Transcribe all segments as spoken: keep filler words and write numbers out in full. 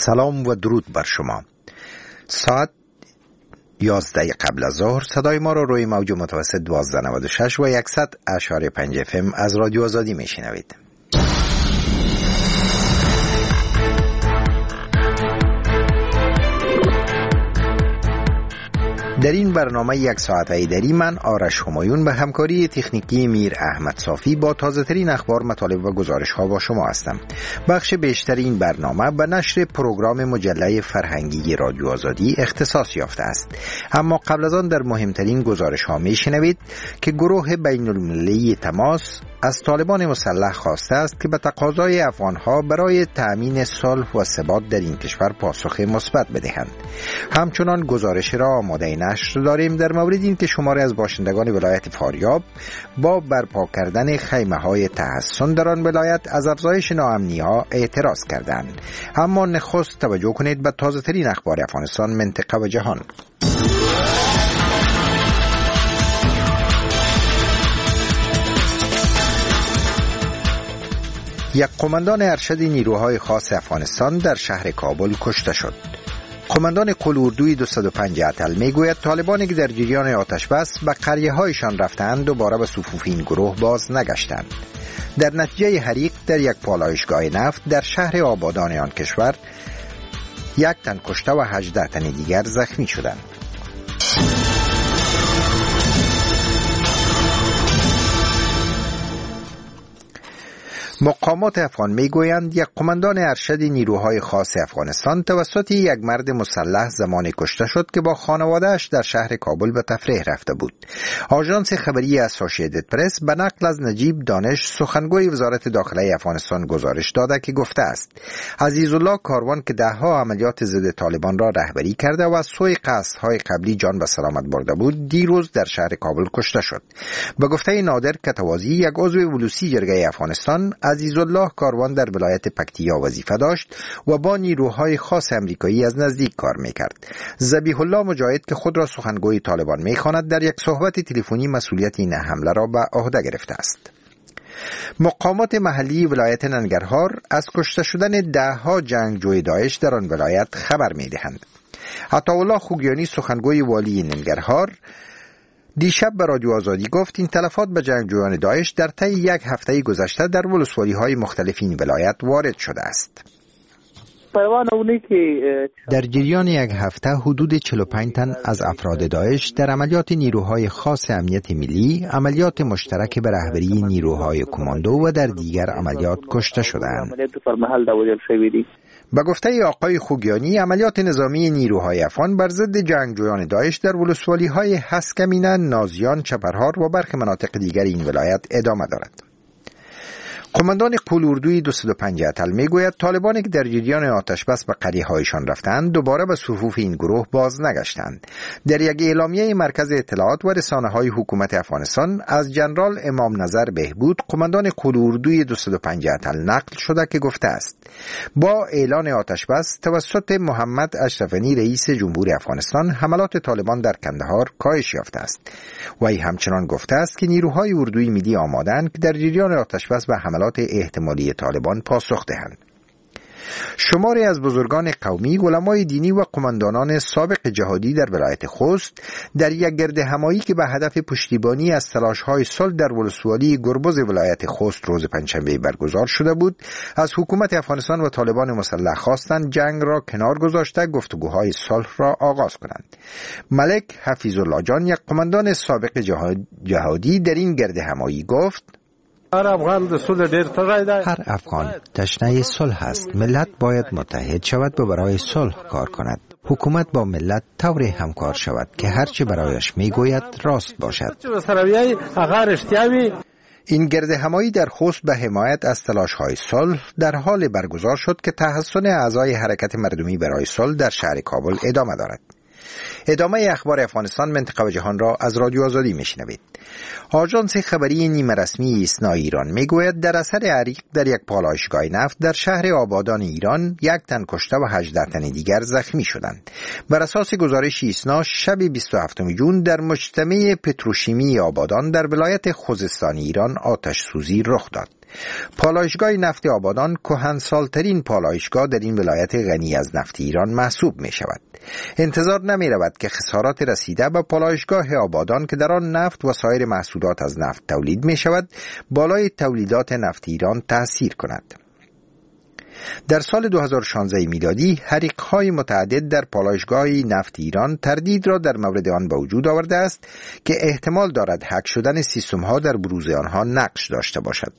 سلام و درود بر شما. ساعت یازده قبل از ظهر صدای ما را روی موج متوسط دوازده نود و شش و صد اشاری پنج اف ام از رادیو آزادی میشنوید. در این برنامه یک ساعت ایدری من آرش همایون به همکاری تکنیکی میر احمد صافی با تازه ترین اخبار، مطالب و گزارش ها با شما هستم. بخش بیشتر این برنامه به نشر پروگرام مجله فرهنگی رادیو آزادی اختصاص یافته است. اما قبل از آن در مهمترین گزارش ها می شنوید که گروه بین المللی تماس از طالبان مسلح خواسته است که به تقاضای افغانها برای تأمین صلح و ثبات در این کشور پاسخ مثبت بدهند. همچنان گزارش را آماده نشر داریم در مورد این که شماری از باشندگان ولایت فاریاب با برپا کردن خیمه های تحصن در آن ولایت از افزایش ناامنی ها اعتراض کردند. اما نخست توجه کنید به تازه ترین اخبار افغانستان، منطقه و جهان. یک قماندان ارشد نیروهای خاص افغانستان در شهر کابل کشته شد. قماندان قلاردوی دویست و پنج اتل میگوید طالبانی که در جریان آتش بس به قریه هایشان رفتند دوباره به صفوف این گروه باز نگشتند. در نتیجه حریق در یک پالایشگاه نفت در شهر آبادان آن کشور یک تن کشته و هجده تن دیگر زخمی شدند. مقامات افغان میگویند یک قماندان ارشد نیروهای خاص افغانستان توسط یک مرد مسلح زمانی کشته شد که با خانواده‌اش در شهر کابل به تفریح رفته بود. آژانس خبری اسوسییتد پرس به نقل از نجیب دانش سخنگوی وزارت داخله افغانستان گزارش داده که گفته است عزیزالله کاروان که دهها عملیات ضد طالبان را رهبری کرده و از سوی قصدهای قبلی جان به سلامت برده بود، دیروز در شهر کابل کشته شد. به گفته نادر کتوازی، یک عضو ولوسی جرگه افغانستان، عزیزالله کاروان در ولایت پکتیا وظیفه داشت و با نیروهای خاص امریکایی از نزدیک کار میکرد. ذبیح الله مجاهد که خود را سخنگوی طالبان میخواند در یک صحبت تلفنی مسئولیت این حمله را به عهده گرفته است. مقامات محلی ولایت ننگرهار از کشته شدن ده ها جنگجوی داعش در آن ولایت خبر میدهند. عطاالله خوگیانی سخنگوی والی ننگرهار دیشب به رادیو آزادی گفت این تلفات به جنگجویان داعش در طی یک هفته گذشته در ولسوالی‌های مختلف این ولایت وارد شده است. در جریان یک هفته حدود چهل و پنج تن از افراد داعش در عملیات نیروهای خاص امنیت ملی، عملیات مشترک به رهبری نیروهای کماندو و در دیگر عملیات کشته شدند. به گفته آقای خوگیانی، عملیات نظامی نیروهای افغان بر ضد جنگجویان داعش در ولسوالی‌های هسکمینه، نازیان، چپرهار و برخی مناطق دیگر این ولایت ادامه دارد. قماندان قلاردوی دویست و پنج اتل میگوید طالبانی که در جریان آتش بس به قریه هایشان رفتند دوباره به صفوف این گروه باز نگشتند. در یک اعلامیه مرکز اطلاعات و رسانه های حکومت افغانستان از جنرال امام نظر بهبود، قماندان قلاردوی دویست و پنج اتل نقل شده که گفته است با اعلان آتش بس توسط محمد اشرف غنی رئیس جمهور افغانستان حملات طالبان در کندهار کاهش یافته است. وی همچنان گفته است که نیروهای اردوی ملی آماده‌اند که در جریان آتش بس به حملات احتمالی طالبان پاسخ دهند. شماری از بزرگان قومی، علمای دینی و قماندانان سابق جهادی در ولایت خوست در یک گرد همایی که به هدف پشتیبانی از تلاش‌های صلح در ولسوالی گربز ولایت خوست روز پنجشنبه برگزار شده بود، از حکومت افغانستان و طالبان مسلح خواستند جنگ را کنار گذاشته گفتگوهای صلح را آغاز کنند. ملک حفیظالله جان، یک قماندان سابق جهادی، در این گرد همایی گفت هر افغان هر افغان تشنه صلح است. ملت باید متحد شود و برای صلح کار کند. حکومت با ملت طوری همکار شود که هرچی برایش میگوید راست باشد. این گرد همایی در خوست به حمایت از تلاش‌های صلح در حال برگزار شد که تحصن اعضای حرکت مردمی برای صلح در شهر کابل ادامه دارد. ادامه اخبار افغانستان، منطقه و جهان را از رادیو آزادی میشنوید. آژانس خبری نیمه رسمی ایسنا ایران میگوید در اثر حریق در یک پالایشگاه نفت در شهر آبادان ایران یک تن کشته و هجده تن دیگر زخمی شدند. بر اساس گزارش ایسنا شب بیست و هفتم ژوئن در مجتمع پتروشیمی آبادان در ولایت خوزستان ایران آتش سوزی رخ داد. پالایشگاه نفت آبادان کهنسالترین پالایشگاه در این ولایت غنی از نفت ایران محسوب می شود. انتظار نمی رود که خسارات رسیده به پالایشگاه آبادان که در آن نفت و سایر محصولات از نفت تولید می شود بالای تولیدات نفت ایران تأثیر کند. در سال دو هزار و شانزده میلادی حریق‌های متعدد در پالایشگاه نفت ایران تردید را در مورد آن به وجود آورده است که احتمال دارد هک شدن سیستم‌ها در بروز آنها نقش داشته باشد.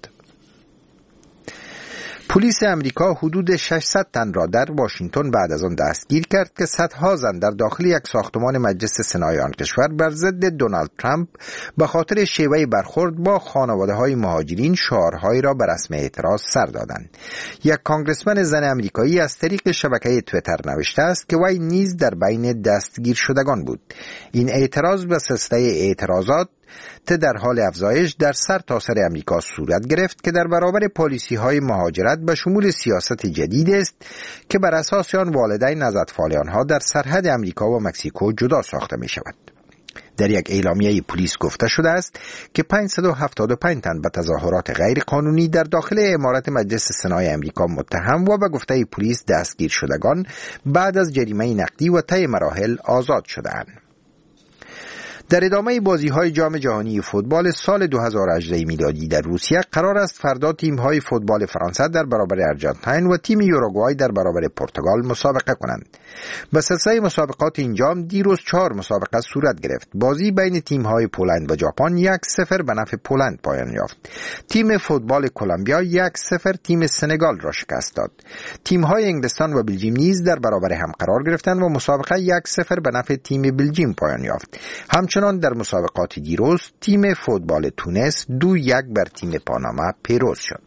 پلیس امریکا حدود ششصد تن را در واشنگتن بعد از آن دستگیر کرد که صدها زن در داخل یک ساختمان مجلس سنای آن کشور بر ضد دونالد ترامپ به خاطر شیوه برخورد با خانواده‌های مهاجرین شعارهایی را به رسم اعتراض سر دادند. یک کانگرسمن زن امریکایی از طریق شبکه توییتر نوشته است که وی نیز در بین دستگیر شدگان بود. این اعتراض به سلسله اعتراضات در حال افزایش در سر تا سر امریکا صورت گرفت که در برابر پالیسی های مهاجرت به شمول سیاست جدید است که بر اساس آن والدین از اطفال آنها در سرحد امریکا و مکزیکو جدا ساخته می شود. در یک اعلامیه پلیس گفته شده است که پانصد و هفتاد و پنج تن به تظاهرات غیر قانونی در داخل عمارت مجلس سنای امریکا متهم و به گفته پلیس دستگیر شدگان بعد از جریمه نقدی و طی مراحل آزاد شدند. در ادامه بازی‌های جام جهانی فوتبال سال دو هزار و هجده میلادی در روسیه قرار است فردا تیم‌های فوتبال فرانسه در برابر آرژانتین و تیم یوروگوئه در برابر پرتغال مسابقه کنند. به سلسله مسابقات این جام دیروز چهار مسابقه صورت گرفت. بازی بین تیم‌های پولند و ژاپن یک صفر به نفع پولند پایان یافت. تیم فوتبال کلمبیا یک صفر تیم سنگال را شکست داد. تیم‌های انگلستان و بلژیم نیز در برابر هم قرار گرفتند و مسابقه یک صفر به نفع تیم بلژیم پایان یافت. همچنان در مسابقات دیروز تیم فوتبال تونس دو یک بر تیم پاناما پیروز شد.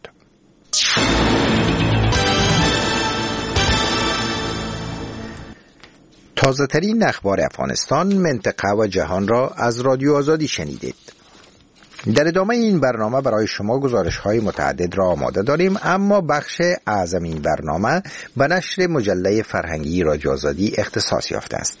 تازه ترین اخبار افغانستان، منطقه و جهان را از رادیو آزادی شنیدید. در ادامه این برنامه برای شما گزارش های متعدد را آماده داریم، اما بخش اعظم این برنامه به نشر مجله فرهنگی رادیو آزادی اختصاص یافته است.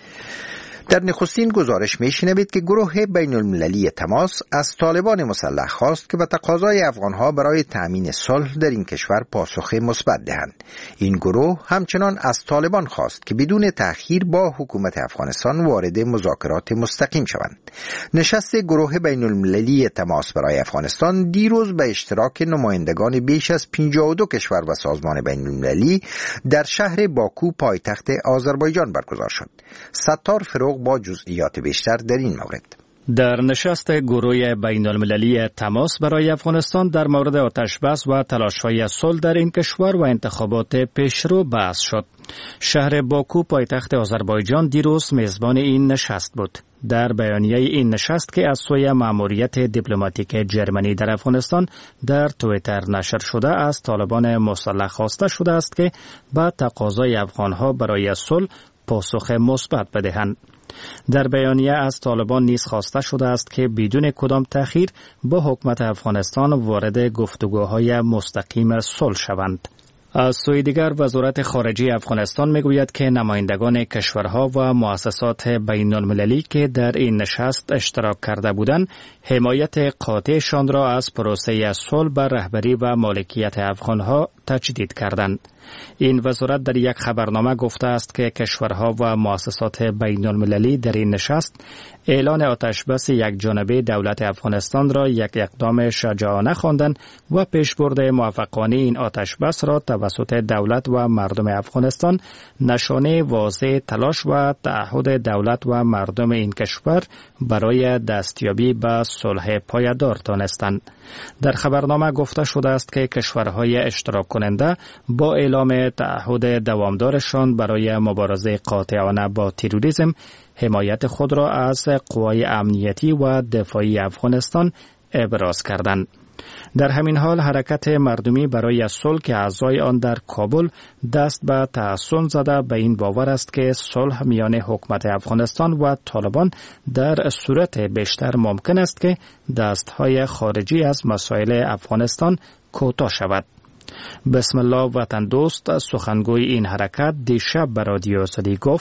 در نخستین گزارش میشنوید که گروه بین المللی تماس از طالبان مسلح خواست که به تقاضای افغانها برای تأمین صلح در این کشور پاسخ مثبت دهند. این گروه همچنان از طالبان خواست که بدون تأخیر با حکومت افغانستان وارد مذاکرات مستقیم شوند. نشست گروه بین المللی تماس برای افغانستان دیروز به اشتراک نمایندگان بیش از پنجاه و دو کشور و سازمان بین المللی در شهر باکو پایتخت آذربایجان برگزار شد. ستار فروغ با جزئیات بیشتر در این مورد. در نشست گروه بین المللی تماس برای افغانستان در مورد آتش‌بس و تلاش‌های صلح در این کشور و انتخابات پیشرو بحث شد. شهر باکو پایتخت آذربایجان دیروز میزبان این نشست بود. در بیانیه این نشست که از سوی مأموریت دیپلماتیک جرمنی در افغانستان در توییتر نشر شده، از طالبان مسلح خواسته شده است که با تقاضای افغانها برای صلح پاسخ مثبت بدهند. در بیانیه از طالبان نیز خواسته شده است که بدون کدام تأخیر با حکومت افغانستان وارد گفتگوهای مستقیم صلح شوند. از سوی دیگر وزارت خارجه افغانستان میگوید که نمایندگان کشورها و مؤسسات بین المللی که در این نشست اشتراک کرده بودند، حمایت قاطعشان را از پروسه صلح بر رهبری و مالکیت افغانها تجدید کردند. این وزارت در یک خبرنامه گفته است که کشورها و مؤسسات بین المللی در این نشست اعلان آتشبس یک جانبه دولت افغانستان را یک اقدام شجاعانه خواندند و پیشبرد موفقانه این آتشبس را توسط دولت و مردم افغانستان نشانه واضح تلاش و تعهد دولت و مردم این کشور برای دستیابی به صلح پایدار دانستند. در خبرنامه گفته شده است که کشورهای اشتراک کننده با اعلام تعهد دوامدارشان برای مبارزه قاطعانه با تروریسم حمایت خود را از قوای امنیتی و دفاعی افغانستان ابراز کردند. در همین حال حرکت مردمی برای صلح که اعضای آن در کابل دست به تحسن زده به این باور است که صلح میان حکومت افغانستان و طالبان در صورت بیشتر ممکن است که دستهای خارجی از مسائل افغانستان کوتاه شود. بسم الله وطن دوست سخنگوی این حرکت دیشب به رادیو آزادی گفت: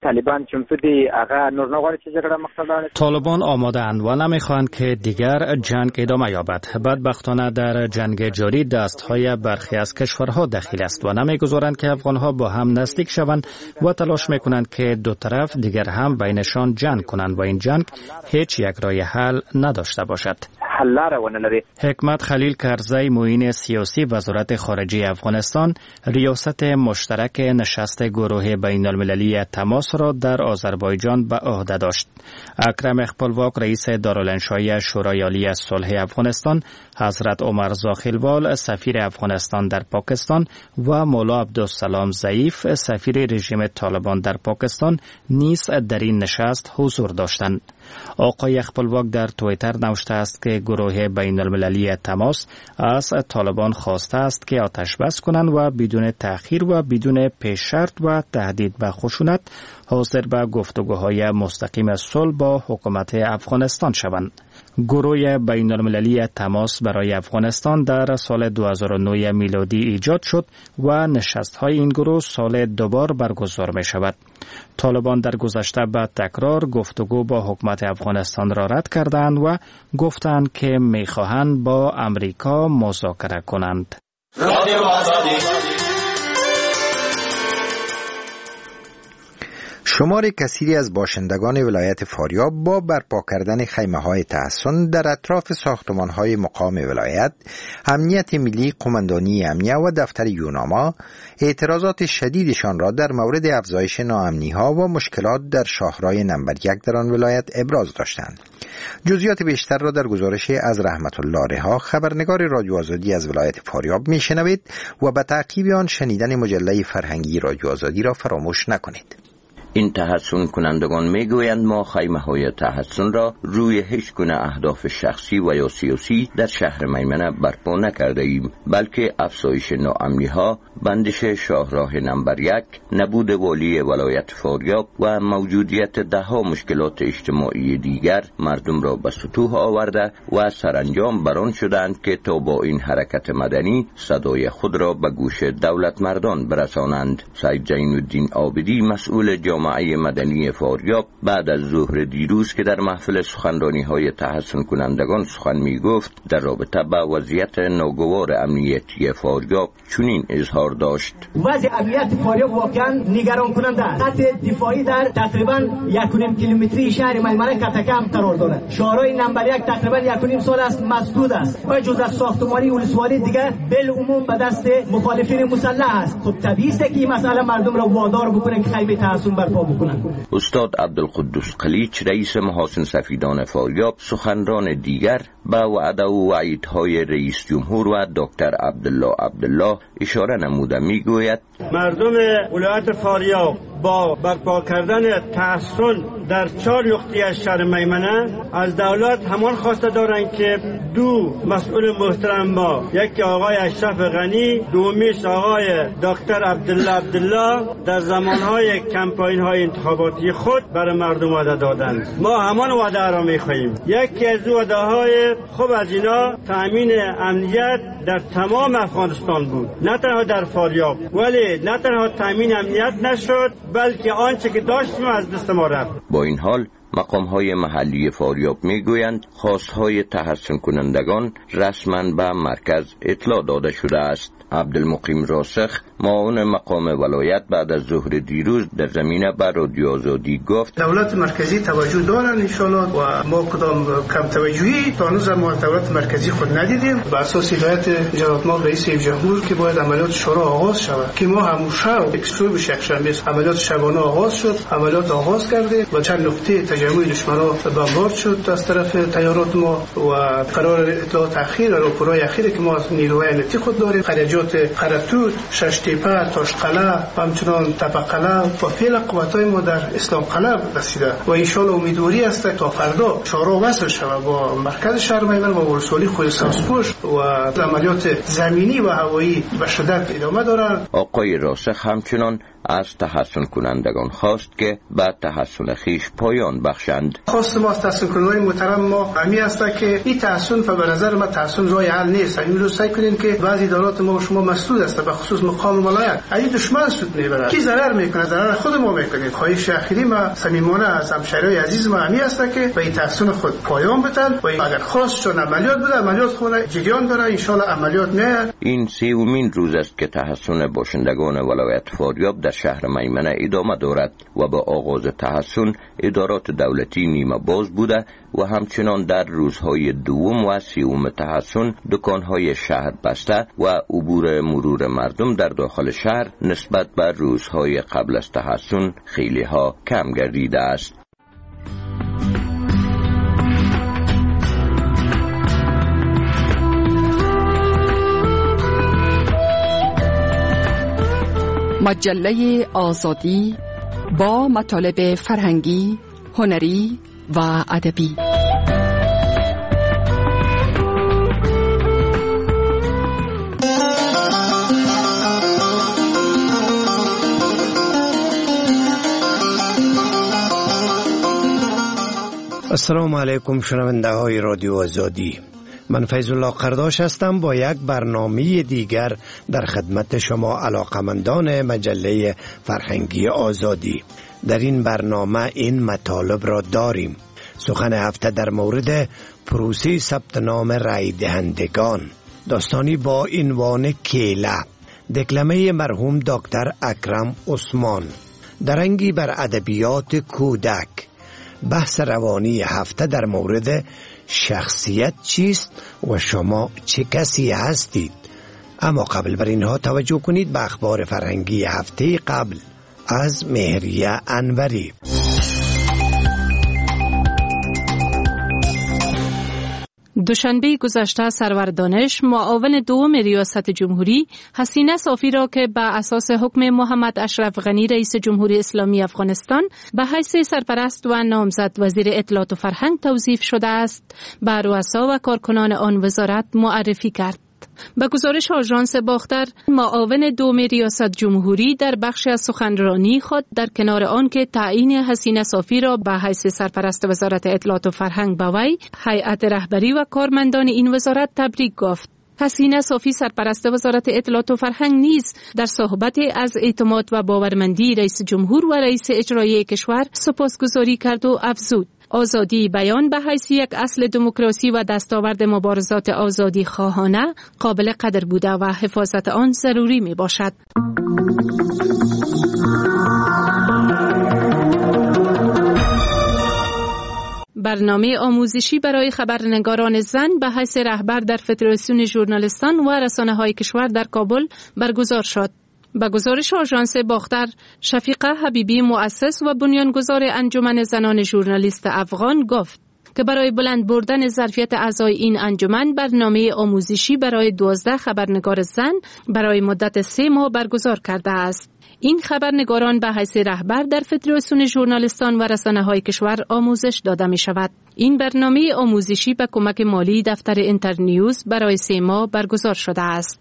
طالبان چمتودی آقا نور نغاری چه جگره مقصدانه؟ طالبان آماده اند و نمیخواهند که دیگر جنگ ادامه یابد. بدبختانه در جنگ جاری دستهای برخی از کشورها دخیل است و نمیگذارند که افغانها با هم نزدیک شوند و تلاش میکنند که دو طرف دیگر هم بینشان جنگ کنند و این جنگ هیچ یک راه حل نداشته باشد. حکمت خلیل کرزی معین سیاسی وزارت خارجه افغانستان ریاست مشترک نشست گروه بین المللی تماس را در آذربایجان به عهده داشت. اکرم اخپلواک رئیس دارالانشای شورای عالی صلح افغانستان، حضرت عمر زاخیلوال سفیر افغانستان در پاکستان و مولا عبدالسلام ضعیف سفیر رژیم طالبان در پاکستان نیز در این نشست حضور داشتند. آقای اخپلواک در توییتر نوشته است که گروه بین المللی تماس از طالبان خواسته است که آتش بس کنند و بدون تأخیر و بدون پیش شرط و تهدید به خشونت حاضر به گفتگوهای مستقیم صلح با حکومت افغانستان شوند. گروه بین المللی تماس برای افغانستان در سال دو هزار و نه میلادی ایجاد شد و نشست‌های این گروه سال دوبار برگزار می شود. طالبان در گذشته به تکرار گفتگو با حکومت افغانستان را رد کردند و گفتند که می خواهند با امریکا مذاکره کنند. شمار کثیری از باشندگان ولایت فاریاب با برپا کردن خیمه‌های تحصن در اطراف ساختمان‌های مقام ولایت، امنیت ملی، قماندانی امنیه و دفتر یوناما اعتراضات شدیدشان را در مورد افزایش ناامنی‌ها و مشکلات در شاهرای نمبر یک در آن ولایت ابراز داشتند. جزئیات بیشتر را در گزارش از رحمت الله رها، خبرنگار رادیو آزادی از ولایت فاریاب میشنوید و به تعقیب آن شنیدن مجله فرهنگی رادیو آزادی را فراموش نکنید. این تحسن کنندگان میگویند ما خیمه های تحسن را روی هیچ گونه اهداف شخصی و یا سیاسی در شهر میمنه برپا نکرده ایم، بلکه افزایش ناامنی ها، بندش شاهراه نمبر یک، نبود والی ولایت فاریاب و موجودیت ده ها مشکلات اجتماعی دیگر مردم را به سطوح آورده و سرانجام بران شدند که تا با این حرکت مدنی صدای خود را به گوش دولت مردان برسانند. سید زین الدین عابدی مسئول جامعه مدنی فاریاب بعد از ظهر دیروز که در محفل سخنرانی های تحسن کنندگان سخن می گفت در رابطه با وضعیت ناگوار امنیتی فاریاب چنین اظهار داشت: وضع امنیت فاریاب واقعا نگران کننده است. خط دفاعی در تقریبا یک و نیم کیلومتری شهر میمنه کتکم قرار دارد. شاهرای نمبر یک تقریبا یک و نیم سال است مسدود است و جز از ساختمانی ولسوالی دیگر بالعموم به دست مخالفین مسلح است. خب طبیعی است که این مسئله مردم را وادار بکنه که خیمه تحسن برپا بکنن. استاد عبدالقدوس قلیچ رئیس محاسن سفیدان فاریاب سخنران دیگر به وعده و وعیدهای رئیس جمهور و دکتر عبدالله عبدالله اشاره نموده میگوید مردم ولایت فاریاب با برپا کردن تحسن در چهار یختی از شهر میمنه از دولت همان خواسته دارند که دو مسئول محترم ما، یکی آقای اشرف غنی، دومیش آقای دکتر عبدالله عبدالله در زمانهای کمپاین های انتخاباتی خود برای مردم وعده دادند. ما همان وعده را میخواهیم. یکی از وعده های خوب از اینا تامین امنیت در تمام افغانستان بود، نه تنها در فاریاب، ولی نه تنها تامین امنیت نشد بلکه آنچه که داشتیم از دست ما رفت. با این حال مقام‌های محلی فاریاب میگویند خواست‌های تحسن کنندگان رسما به مرکز اطلاع داده شده است. عبدالمقیم راسخ معاون مقام ولایت بعد از ظهر دیروز در زمینه بر رادیو آزادی گفت دولت مرکزی توجه دارند ان شاء الله و ما کدام کم توجهی تا هنوز ما دولت مرکزی خود ندیدیم. بر اساس هدایت جناب ما رئیس جمهور که باید عملیات شورا آغاز شود که ما هم شب اکسترو به شکشنبه عملیات شبانه آغاز شد، عملیات آغاز کرده و چند نقطه تجمع دشمنان بمبارد شد از طرف تیارات ما و قرار اطلاع تاخیر و راپورهای اخیری که ما از نیروهای امنیتی خود داریم خرجات خرطوط شش تیپه تاشقله و همچنان تپقله و فعل قوتای ما در اسلام قلعه رسیده و ان شاء الله امیدواری است تا فردا شورا وصل شود با مرکز شهر میمن و ولسوالی خود ساسپوش و عملیات زمینی و هوایی به شدت ادامه دارند. آقای راسخ همچنان از تحسن کنندگان خواست که به تحسن خیش پایان بخشند. خواست ما از تحسن کنندگان محترم ما همی است که این تحسن به نظر ما تحسن راه حل نیست. این رو سعی کنیم که بعضی ادارات ما و شما مسئول است، به خصوص مقام ولایت. اگه دشمن سود میبره کی ضرر میکنه؟ ضرر خود ما میکنیم. خواهش اخیری ما صمیمانه از همشهریای عزیز ما همی است که به این تحسن خود پایان بدن و اگر خواست چون عملیات بده عملیات خود جریان داره، ان شاء الله عملیات نه. این سومین روز است که تحسن باشندگان ولایت فاریاب در شهر میمنه ادامه دارد و با آغاز تحسن ادارات دولتی نیمه باز بوده و همچنان در روزهای دوم و سوم تحسن دکانهای شهر بسته و عبور مرور مردم در داخل شهر نسبت به روزهای قبل از تحسن خیلی ها کم گردیده است. مجله آزادی با مطالب فرهنگی، هنری و ادبی. السلام علیکم شنونده های رادیو آزادی. من فیض الله قرداش هستم با یک برنامه دیگر در خدمت شما علاقمندان مجله فرهنگی آزادی. در این برنامه این مطالب را داریم: سخن هفته در مورد پروسه ثبت نام رای دهندگان، داستانی با عنوان کیله، دکلمه مرحوم دکتر اکرم عثمان، درنگی بر ادبیات کودک، بحث روانی هفته در مورد شخصیت چیست و شما چه کسی هستید. اما قبل بر اینها توجه کنید به اخبار فرهنگی هفته قبل از مهریه انوری. دوشنبه گذشته سرور دانش معاون دوم ریاست جمهوری حسینه صافی را که به اساس حکم محمد اشرف غنی رئیس جمهوری اسلامی افغانستان به حیث سرپرست و نامزد وزیر اطلاعات و فرهنگ توصیف شده است، به رؤسا و کارکنان آن وزارت معرفی کرد. به گزارش آژانس باختر، معاون دوم ریاست جمهوری در بخش از سخنرانی خود در کنار آن که تعیین حسینه صافی را به حیث سرپرست وزارت اطلاعات و فرهنگ به وی، هیئت رهبری و کارمندان این وزارت تبریک گفت. حسینه صافی سرپرست وزارت اطلاعات و فرهنگ نیز در صحبت از اعتماد و باورمندی رئیس جمهور و رئیس اجرایی کشور سپاسگزاری کرد و افزود: آزادی بیان به حیث یک اصل دموکراسی و دستاورد مبارزات آزادی خواهانه قابل قدر بوده و حفاظت آن ضروری می باشد. برنامه آموزشی برای خبرنگاران زن به حیث رهبر در فدراسیون ژورنالیستان و رسانه‌های کشور در کابل برگزار شد. به گزارش آژانس باختر، شفیقه حبیبی مؤسس و بنیانگذار انجمن زنان ژورنالیست افغان گفت که برای بلند بردن ظرفیت اعضای این انجمن برنامه آموزشی برای دوازده خبرنگار زن برای مدت سه ماه برگزار کرده است. این خبرنگاران به حیث رهبر در فدراسیون ژورنالیستان و رسانه‌های کشور آموزش داده می شود. این برنامه آموزشی به کمک مالی دفتر اینترنیوز برای سه ماه برگزار شده است.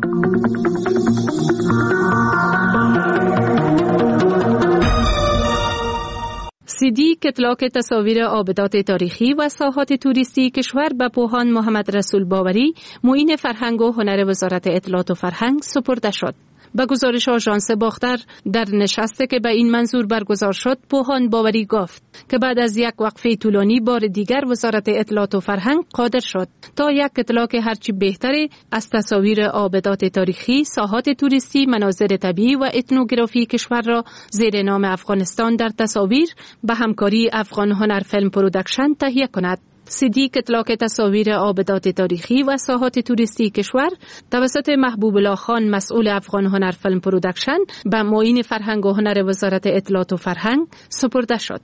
سیدی کتلاک تصاویر آبدات تاریخی و ساحات توریستی کشور به پوهان محمد رسول باوری، معین فرهنگ و هنر وزارت اطلاعات و فرهنگ سپرده شد. به گزارش آژانس باختر، در نشستی که به این منظور برگزار شد، پوهان باوری گفت که بعد از یک وقفه طولانی بار دیگر وزارت اطلاعات و فرهنگ قادر شد تا یک کتلاک هرچی بهتری از تصاویر آبدات تاریخی، ساحات توریستی، مناظر طبیعی و اتنوگرافی کشور را زیر نام افغانستان در تصاویر به همکاری افغان هنر فیلم پرودکشن تهیه کند. سیدی کتلاک تصاویر آبدات تاریخی و ساحات توریستی کشور توسط محبوب الله خان مسئول افغان هنر فیلم پرودکشن به معین فرهنگ و هنر وزارت اطلاعات و فرهنگ سپرده شد.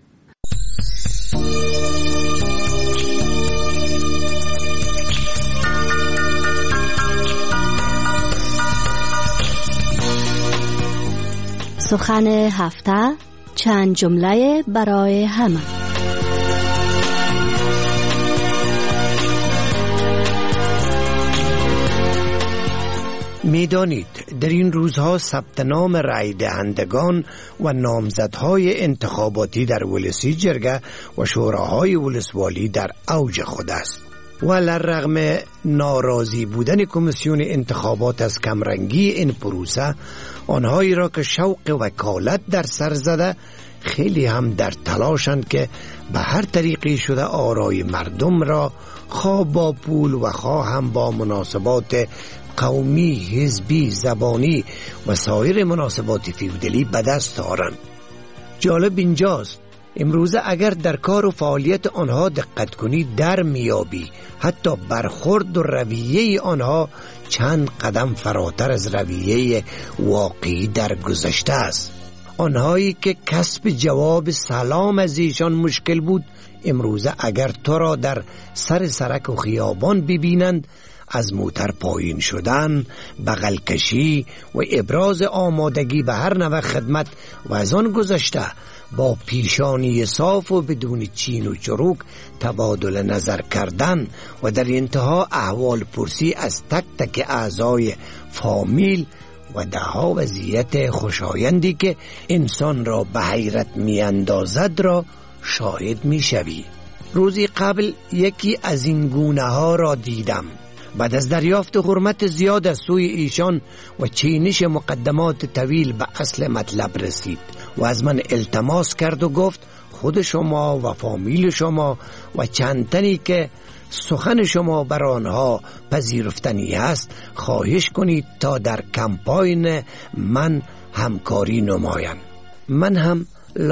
سخن هفته، چند جمله برای همه. میدانید در این روزها ثبت نام رای دهندگان و نامزدهای انتخاباتی در ولسی جرگه و شوراهای ولسوالی در اوج خود است. و لرغم ناراضی بودن کمیسیون انتخابات از کمرنگی این پروسه، آنهایی را که شوق وکالت در سر زده خیلی هم در تلاشند که به هر طریقی شده آرای مردم را خواه با پول و خواه هم با مناسبات قومی، حزبی، زبانی و سایر مناسبات فیودالی به دست آورند. جالب اینجاست امروزه اگر در کار و فعالیت آنها دقت کنی در میابی حتی برخورد و رویه آنها چند قدم فراتر از رویه واقعی در گذشته است. آنهایی که کسب جواب سلام از ایشان مشکل بود، امروزه اگر تو را در سر سرک و خیابان ببینند، از موتر پایین شدن، بغل کشی و ابراز آمادگی به هر نوع خدمت و از آن گذشته با پیشانی صاف و بدون چین و چروک تبادل نظر کردن و در انتها احوال پرسی از تک تک اعضای فامیل و دهها وضعیت خوشایندی که انسان را به حیرت می اندازد را شاهد می شوی. روزی قبل یکی از این گونه ها را دیدم. بعد از دریافت حرمت زیاد از سوی ایشان و چینش مقدمات طویل به اصل مطلب رسید و از من التماس کرد و گفت خود شما و فامیل شما و چند تنی که سخن شما بر آنها پذیرفتنی است خواهش کنید تا در کمپاین من همکاری نمایند. من هم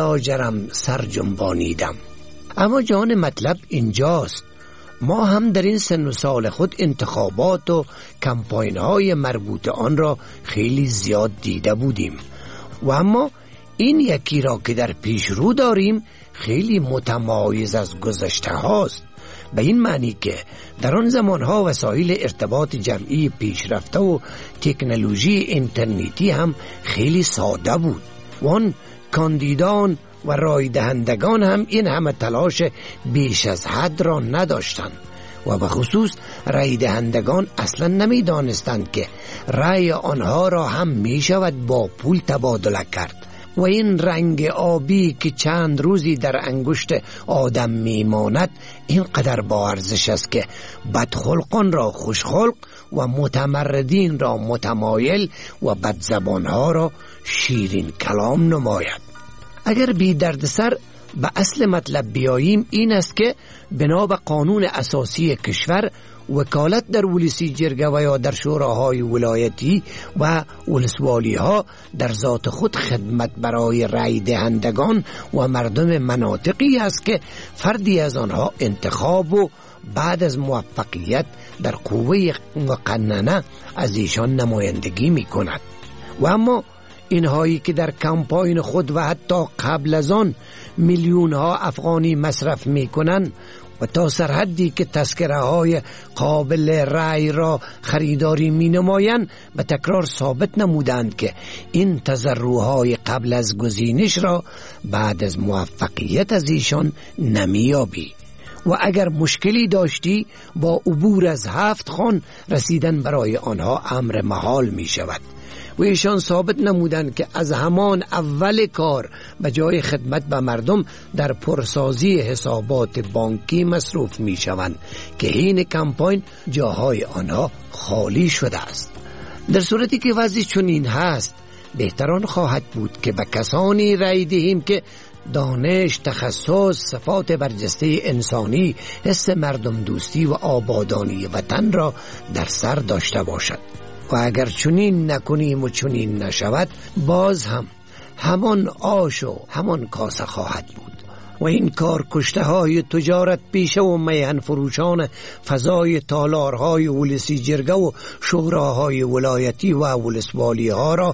لاجرم سر جنبانیدم. اما جان مطلب اینجاست، ما هم در این سن و سال خود انتخابات و کمپاین های مربوط آن را خیلی زیاد دیده بودیم و اما این یکی را که در پیش رو داریم خیلی متمایز از گذشته هاست، به این معنی که در آن زمان ها وسایل ارتباط جمعی پیشرفته و تکنولوژی اینترنتی هم خیلی ساده بود و آن کاندیدان و رای دهندگان هم این همه تلاش بیش از حد را نداشتند و به خصوص رای دهندگان اصلا نمی دانستند که رای آنها را هم می شود با پول تبادله کرد و این رنگ آبی که چند روزی در انگشت آدم می ماند اینقدر با ارزش است که بدخلقان را خوشخلق و متمردین را متمایل و بدزبانها را شیرین کلام نماید. اگر بی دردسر به اصل مطلب بیاییم این است که بنا به قانون اساسی کشور وکالت در ولسی جرگه و یا در شوراهای ولایتی و ولسوالی ها در ذات خود خدمت برای رای دهندگان و مردم مناطقی است که فردی از آنها انتخاب و بعد از موفقیت در قوه مقننه از ایشان نمایندگی می کند. و اما اینهایی که در کمپاین خود و حتی قبل از آن میلیون ها افغانی مصرف می کنند و تا سرحدی که تذکره های قابل رأی را خریداری می نمایند به تکرار ثابت نمودند که این تضرعهای قبل از گزینش را بعد از موفقیت از ایشان نمیابی و اگر مشکلی داشتی با عبور از هفت خان رسیدن برای آنها امر محال می شود و ایشان ثابت نمودند که از همان اول کار به جای خدمت به مردم در پرسازی حسابات بانکی مصروف می شوند که حین کمپاین جاهای آنها خالی شده است. در صورتی که وضع چنین هست بهتران خواهد بود که به کسانی رای دهیم که دانش، تخصص، صفات برجسته انسانی، حس مردم دوستی و آبادانی وطن را در سر داشته باشد و اگر چنین نکنیم و چنین نشود باز هم همان آش و همان کاسه خواهد بود و این کار کشته های تجارت پیشه و میهن فروشان فضای تالارهای ولسی جرگه و شوراهای ولایتی و ولسوالی ها را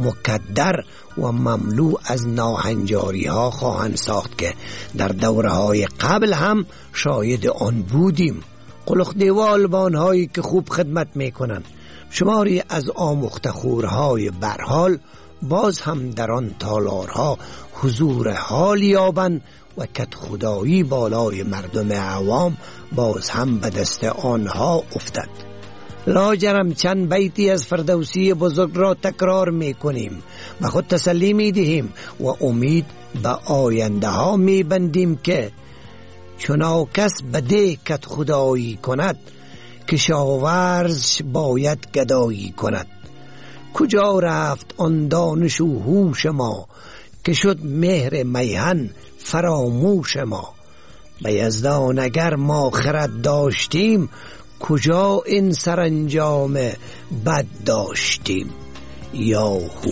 مکدر و مملو از ناهنجاری ها خواهند ساخت که در دوره های قبل هم شاهد آن بودیم. قلق دیوال بانهایی که خوب خدمت میکنند شماری از آموخته خورهای برحال باز هم در آن تالارها حضور حال یابند و کت خدایی بالای مردم عوام باز هم به دست آنها افتد. لاجرم چند بیتی از فردوسی بزرگ را تکرار می کنیم و خود تسلی می دهیم و امید به آینده ها می بندیم که چنا کس بده کت خدایی کند، کشاورز باید گدایی کند. کجا رفت آن دانش و هوش ما، که شد مهر میهن فراموش ما. به یزدان اگر ما خرد داشتیم، کجا این سرانجام بد داشتیم. یاهو.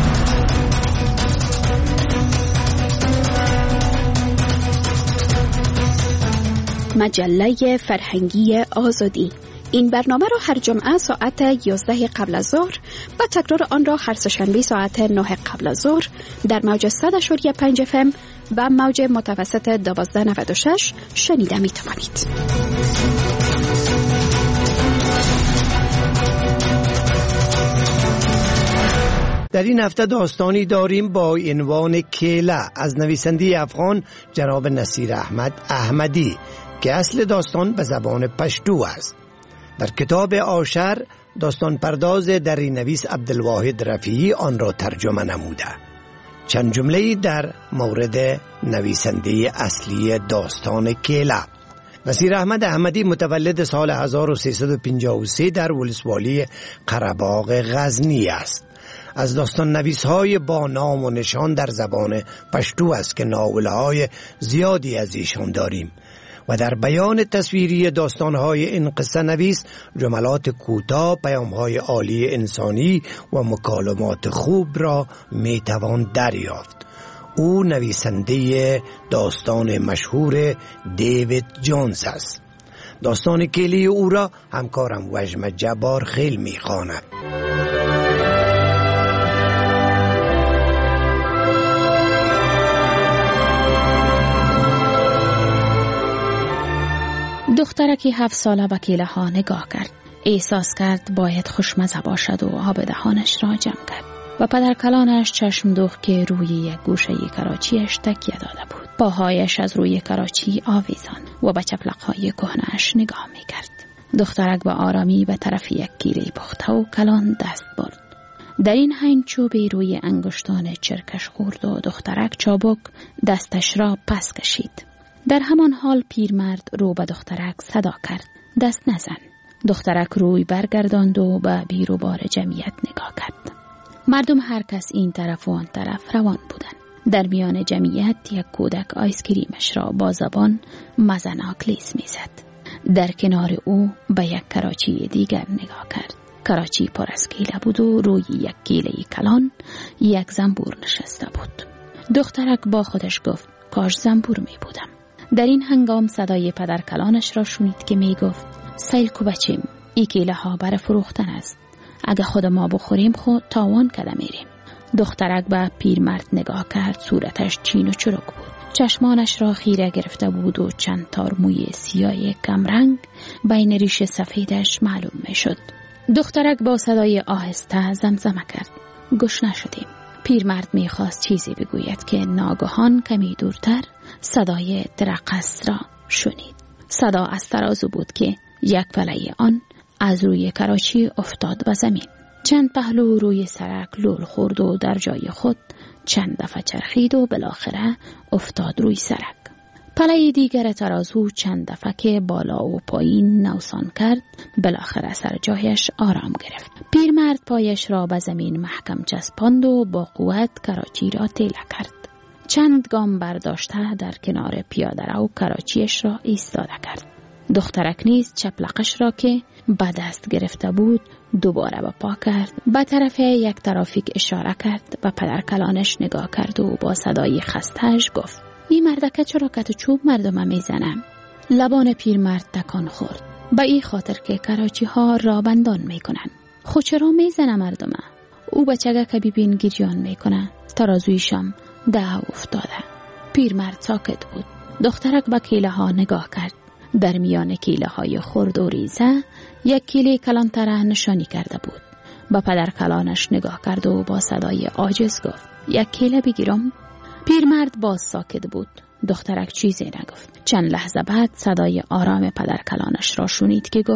مجله فرهنگی آزادی. این برنامه را هر جمعه ساعت یازده قبل از ظهر و تکرار آن را هر سه‌شنبه ساعت نه قبل از ظهر در موج صد و پنج اف ام و موج متوسط دوازده نود و شش شنیده می توانید. در این هفته داستانی داریم با عنوان کیله از نویسنده افغان جناب نصیر احمد احمدی که اصل داستان به زبان پشتو است. در کتاب آشر داستان پرداز دری نویس عبدالواحد رفیعی آن را ترجمه نموده. چند جمله در مورد نویسنده اصلی داستان کیله. نصیر احمد احمدی متولد سال هزار و سیصد و پنجاه و سه در ولسوالی قره‌باغ غزنی است. از داستان نویس های با نام و نشان در زبان پشتو است که ناول های زیادی از ایشان داریم و در بیان تصویری داستان های این قصه نویس جملات کوتاه، پیام های عالی انسانی و مکالمات خوب را می توان دریافت. او نویسنده داستان مشهور دیوید جونز است. داستان کیله او را همکارم وجم جبار خیل می خواند. دخترکی هفت ساله به کیله ها نگاه کرد. احساس کرد باید خوشمزه باشد و آب دهانش را جمع کرد و پدر کلانش چشم دوخت که روی یک گوشه کراچیش تکیه داده بود. پاهایش از روی کراچی آویزان و به چپلقهای کهنه‌اش نگاه می کرد. دخترک با آرامی به طرف یک کیله پخته و کلان دست برد. در این حین چوبی روی انگشتان چرکش خورد و دخترک چابک دستش را پس کشید. در همان حال پیرمرد رو به دخترک صدا کرد: دست نزن. دخترک روی برگرداند و به بیر و بار جمعیت نگاه کرد. مردم هر کس این طرف و آن طرف روان بودند. در میان جمعیت یک کودک آیسکریمش را با زبان مزناک لیس میزد. در کنار او به یک کراچی دیگر نگاه کرد. کراچی پر از کیله بود و روی یک کیله کلان یک زنبور نشسته بود. دخترک با خودش گفت: کاش زنبور می بودم. در این هنگام صدای پدر کلانش را شنید که می گفت: سیل کو بچیم، ای کیله ها بر فروختن است. اگه خود ما بخوریم خود تاوان کده میریم. دخترک به پیرمرد نگاه کرد. صورتش چین و چروک بود. چشمانش را خیره گرفته بود و چند تار موی سیاه کمرنگ بین ریش سفیدش معلوم می شد. دخترک با صدای آهسته زمزمه کرد: گوش نشدیم. پیرمرد می خواست چیزی بگوید که ناگهان کمی دورتر صدای درقص را شنید. صدا از ترازو بود که یک پله آن از روی کراچی افتاد به زمین. چند پهلو روی سرک لول خورد و در جای خود چند دفعه چرخید و بالاخره افتاد روی سرک. پله دیگر ترازو چند دفعه که بالا و پایین نوسان کرد بالاخره سر جایش آرام گرفت. پیرمرد پایش را به زمین محکم چسباند و با قوت کراچی را تیله کرد. چند گام برداشته در کنار پیاده رو کراچیش را ایستاده کرد. دخترک نیز چپلقش را که به دست گرفته بود دوباره به پا کرد. به طرف یک ترافیک اشاره کرد. به پدر کلانش نگاه کرد و با صدای خسته‌اش گفت: این مردکه چرا کت چوب مردم میزنم؟ لبان پیرمرد تکان خورد. به این خاطر که کراچی ها را بندان میکنن. خود چرا میزنه مردم؟ او بچگه که ببین گریان میکنه. ترازویشم ده افتاده. پیرمرد ساکت بود. دخترک به کیله ها نگاه کرد. در میان کیله های خرد و ریزه یک کیله کلانتره نشانی کرده بود. با پدر کلانش نگاه کرد و با صدای عاجز گفت: یک کیله بگیرم؟ پیرمرد باز ساکت بود. دخترک چیزی نگفت. چند لحظه بعد صدای آرام پدر کلانش را شنید که گفت: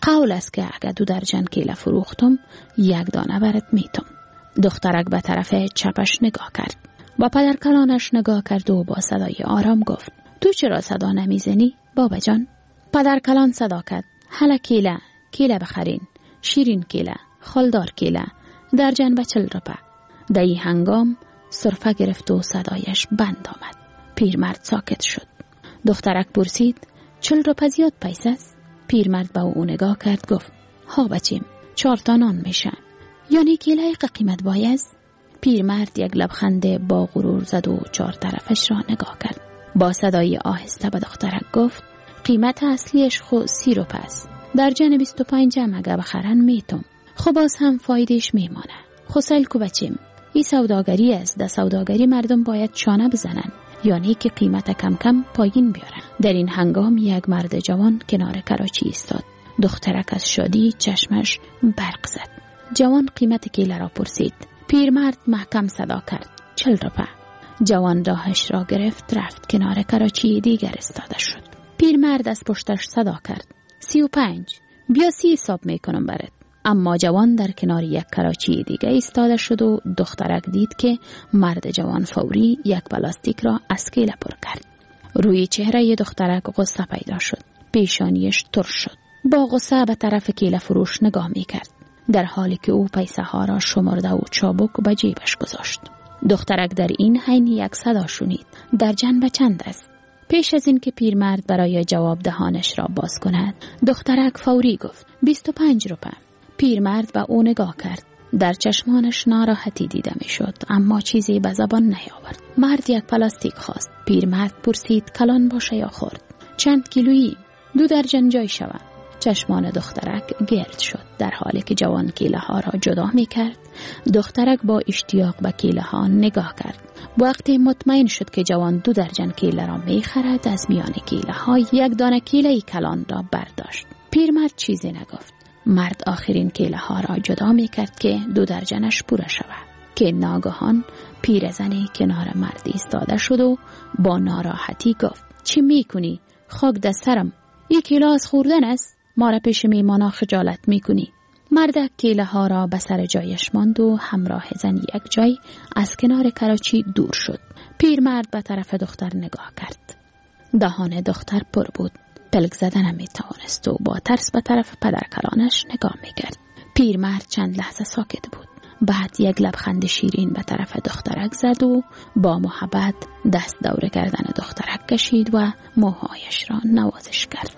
قول است که اگر دو درجن کیله فروختم یک دانه برات میتم. دخترک به طرف چپش نگاه کرد. با پدر کلانش نگاه کرد و با صدای آرام گفت تو چرا صدا نمیزنی بابا جان؟ پدر کلان صدا کرد حالا کیله کیله بخرین، شیرین کیله، خالدار کیله، درجن به چل روپه. در این هنگام سرفه گرفت و صدایش بند آمد. پیرمرد ساکت شد. دخترک پرسید چل روپه زیاد پیسه است؟ پیرمرد به او نگاه کرد گفت ها بچیم چهار تا نان میشه. یعنی کیله قیمت باید؟ پیرمرد یک لبخند با غرور زد و چهار طرفش را نگاه کرد. با صدای آهسته به دخترک گفت قیمت اصلیش خو سی روپه است. درجن بیست و پنج هم اگه بخرن میتم. خب باز هم فایدهش میمانه. خسل کو بچیم این سوداگری است. در سوداگری مردم باید چانه بزنن، یعنی که قیمت کم کم پایین بیارن. در این هنگام یک مرد جوان کنار کراچی ایستاد. دخترک از شادی چشمش برق زد. جوان قیمت کیله را پرسید. پیرمرد محکم صدا کرد چل روپه. جوان راهش را گرفت رفت کنار کراچی دیگر استاده شد. پیرمرد از پشتش صدا کرد سی و پنج. بیا سی حساب میکنم برات. اما جوان در کنار یک کراچی دیگه ایستاده شد و دخترک دید که مرد جوان فوری یک پلاستیک را از کیله پر کرد. روی چهره دخترک غصه پیدا شد. پیشانیش ترش شد. با غصه به طرف کیله فروش نگاه میکرد، در حالی که او پیسه ها را شمرده و چابک به جیبش گذاشت. دخترک در این حین یک صدا شنید. درجن به چند است؟ پیش از این که پیرمرد برای جواب دهانش را باز کند، دخترک فوری گفت بیست و پنج روپه. پیرمرد به او نگاه کرد. در چشمانش ناراحتی دیده می شد، اما چیزی به زبان نیاورد. مرد یک پلاستیک خواست. پیرمرد پرسید کلان باشه یا خرد؟ چند کیلویی؟ دو درجن جای شود. چشمان دخترک گرد شد. در حالی که جوان کیله ها را جدا می کرد، دخترک با اشتیاق به کیله ها نگاه کرد. وقتی مطمئن شد که جوان دو درجن کیله را می خرد، از میان کیله ها یک دانه کیله کلان را برداشت. پیرمرد چیزی نگفت. مرد آخرین کیله ها را جدا می کرد که دو درجنش پوره شود که ناگهان پیرزنی کنار مرد ایستاده شد و با ناراحتی گفت چی می کنی؟ خاک در سرم. یک کیله از خوردن است. ما را پیش میمانا خجالت می کنی. مرد کیله ها را به سر جایش ماند و همراه زن یک جای از کنار کراچی دور شد. پیرمرد به طرف دختر نگاه کرد. دهان دختر پر بود. پلک زدن نمی توانست و با ترس به طرف پدر کلانش نگاه می کرد. پیرمرد چند لحظه ساکت بود. بعد یک لبخند شیرین به طرف دخترک زد و با محبت دست دور گردن دخترک کشید و موهایش را نوازش کرد.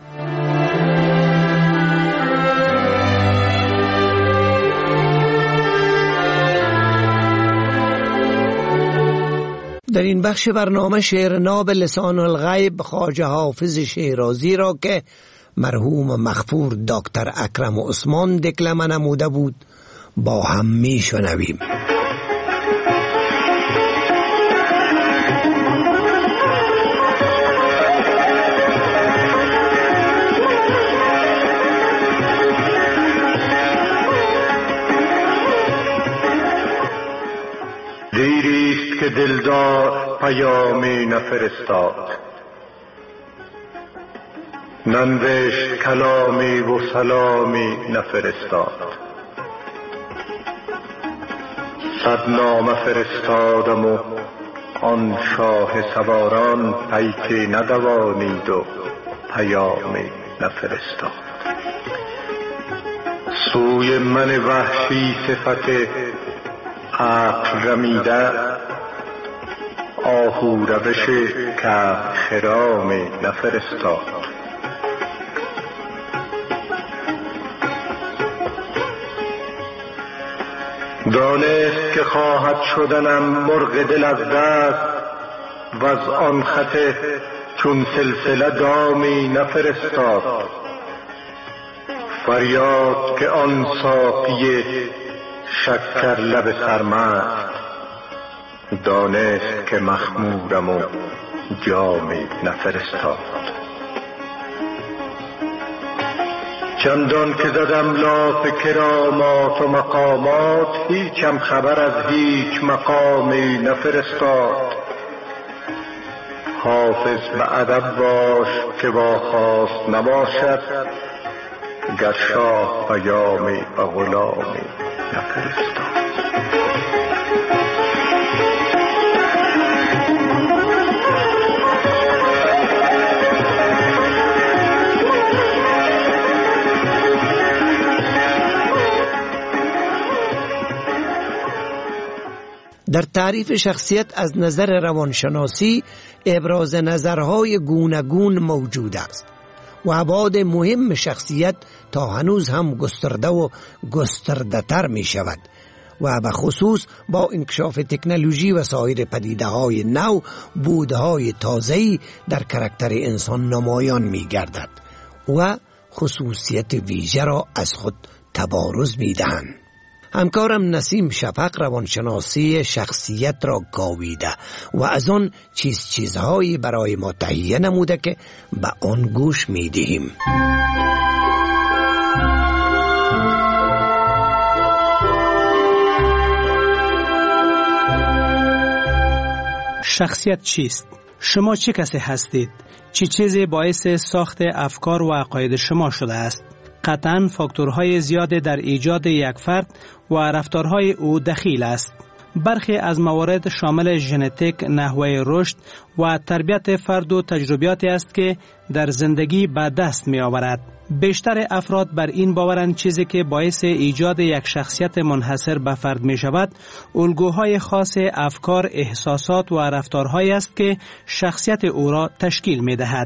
در این بخش برنامه شعر ناب لسان الغیب خواجه حافظ شیرازی را که مرحوم مغفور دکتر اکرم عثمان دکلمه نموده بود با هم می شنویم. دیریست که دلدار پیامی نفرستاد، ننوشت کلامی و سلامی نفرستاد. صد نامه فرستادم و آن شاه سواران پیکی ندوانید و پیامی نفرستاد. سوی من وحشی صفت عقل رمیده، آهو روش که خرامی نفرستاد. دانست که خواهد شدنم مرغ دل از دست، و از آن خط چون سلسله دامی نفرستاد. فریاد که آن ساقی شکر لب سرمست، دانست که مخمورم و جامی نفرستاد. چندان که زدم لاف کرامات و مقامات، هیچم خبر از هیچ مقامی نفرستاد. حافظ به ادب باش که با خواست نباشد، گر شاه پیامی و غلامی نفرستاد. در تعریف شخصیت از نظر روانشناسی ابراز نظرهای گوناگون موجود است و ابعاد مهم شخصیت تا هنوز هم گسترده و گسترده تر می شود و به خصوص با انکشاف تکنولوژی و سایر پدیده های نو بودهای تازه‌ای در کاراکتر انسان نمایان می گردد و خصوصیت ویژه را از خود تبارز می دهند. همکارم نسیم شفق روانشناسی شخصیت را گاویده و از آن چیز چیزهایی برای ما تهیه نموده که به آن گوش می دهیم. شخصیت چیست؟ شما چه کسی هستید؟ چه چیزی باعث ساخت افکار و عقاید شما شده است؟ قطعاً فاکتورهای زیاد در ایجاد یک فرد و رفتارهای او دخیل است. برخی از موارد شامل ژنتیک، نحوه رشد و تربیت فرد و تجربیاتی است که در زندگی به دست می آورد. بیشتر افراد بر این باورند چیزی که باعث ایجاد یک شخصیت منحصر به فرد می شود، الگوهای خاص افکار، احساسات و رفتارهایی است که شخصیت او را تشکیل می دهد.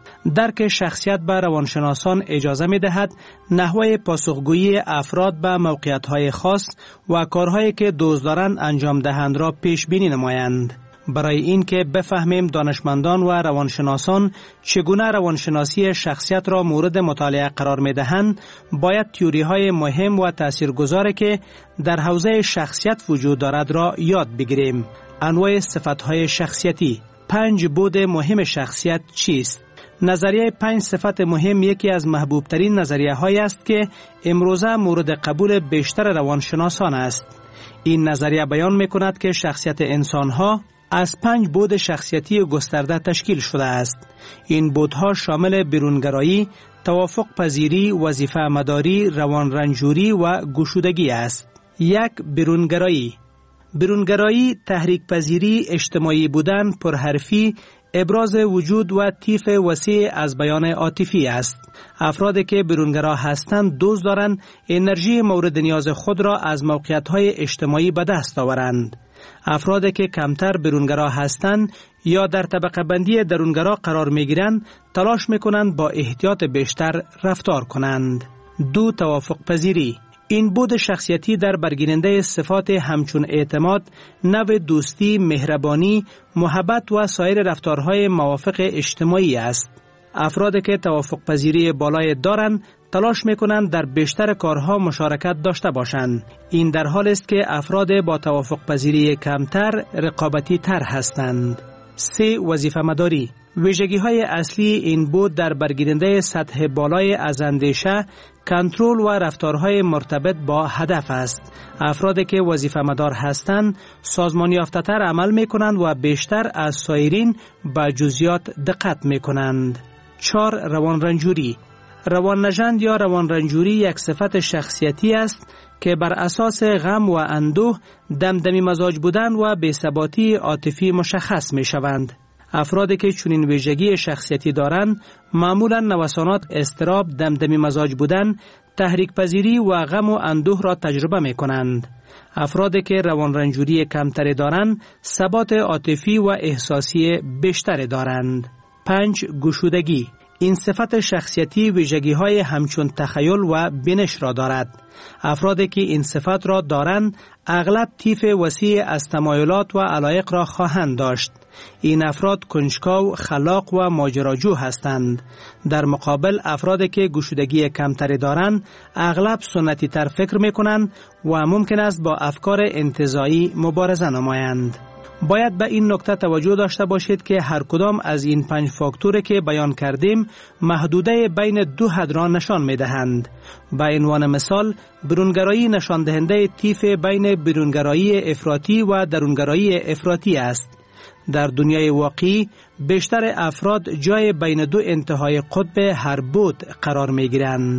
درک شخصیت به روانشناسان اجازه می دهد نحوه پاسخگویی افراد به موقعیت‌های خاص و کارهایی که دوست دارند انجام دهند را پیش بینی نمایند. برای این که بفهمیم دانشمندان و روانشناسان چگونه روانشناسی شخصیت را مورد مطالعه قرار می دهند، باید تئوری‌های مهم و تاثیرگذاری که در حوزه شخصیت وجود دارد را یاد بگیریم. انواع صفت‌های شخصیتی. پنج بود مهم شخصیت چیست؟ نظریه پنج صفت مهم یکی از محبوب ترین نظریه های است که امروزه مورد قبول بیشتر روانشناسان است. این نظریه بیان می کند که شخصیت انسان ها از پنج بود شخصیتی گسترده تشکیل شده است. این بودها شامل بیرونگرایی، توافق پذیری، وظیفه مداری، روان رنجوری و گشودگی است. یک، بیرونگرایی. بیرونگرایی تحریک پذیری، اجتماعی بودن، پرحرفی، ابراز وجود و طیف وسیع از بیان عاطفی است. افرادی که بیرونگرا هستند دوست دارند انرژی مورد نیاز خود را از موقعیت‌های اجتماعی به دست آورند. افرادی که کمتر بیرونگرا هستند یا در طبقه بندی درونگرا قرار می‌گیرند تلاش می‌کنند با احتیاط بیشتر رفتار کنند. دو، توافق پذیری. این بود شخصیتی در برگیرنده صفات همچون اعتماد، نوع دوستی، مهربانی، محبت و سایر رفتارهای موافق اجتماعی است. افرادی که توافق پذیری بالای دارند تلاش میکنند در بیشتر کارها مشارکت داشته باشند. این در حالی است که افراد با توافق پذیری کمتر رقابتی تر هستند. سه، وظیفه مداری. ویژگی های اصلی این بود در برگیرنده سطح بالای از اندیشه، کنترل و رفتارهای مرتبط با هدف است. افرادی که وظیفه مدار هستند سازمان یافته تر عمل می کنند و بیشتر از سایرین به جزئیات دقت می کنند. چهار، روان رنجوری. روان نژند یا روان رنجوری یک صفت شخصیتی است که بر اساس غم و اندوه، دمدمی مزاج بودن و بی‌ثباتی عاطفی مشخص می شوند. افرادی که چنین ویژگی شخصیتی دارند معمولاً نوسانات اضطراب، دمدمی مزاج بودن، تحریک پذیری و غم و اندوه را تجربه می کنند. افرادی که روان رنجوری کمتری دارند ثبات عاطفی و احساسی بیشتری دارند. پنج، گشودگی. این صفت شخصیتی ویژگی‌های همچون تخیل و بینش را دارد. افرادی که این صفت را دارند اغلب طیف وسیع از تمایلات و علایق را خواهند داشت. این افراد کنجکاو، خلاق و ماجراجو هستند. در مقابل افرادی که گشودگی کمتری دارند اغلب سنتی تر فکر می کنند و ممکن است با افکار انتزاعی مبارزه نمایند. باید به این نکته توجه داشته باشید که هر کدام از این پنج فاکتوری که بیان کردیم محدوده بین دو حد را نشان می دهند. به عنوان مثال، برونگرایی نشان دهنده طیف بین برونگرایی افراطی و درونگرایی افراطی است. در دنیای واقعی بیشتر افراد جای بین دو انتهای قطب هر بود قرار می گیرند.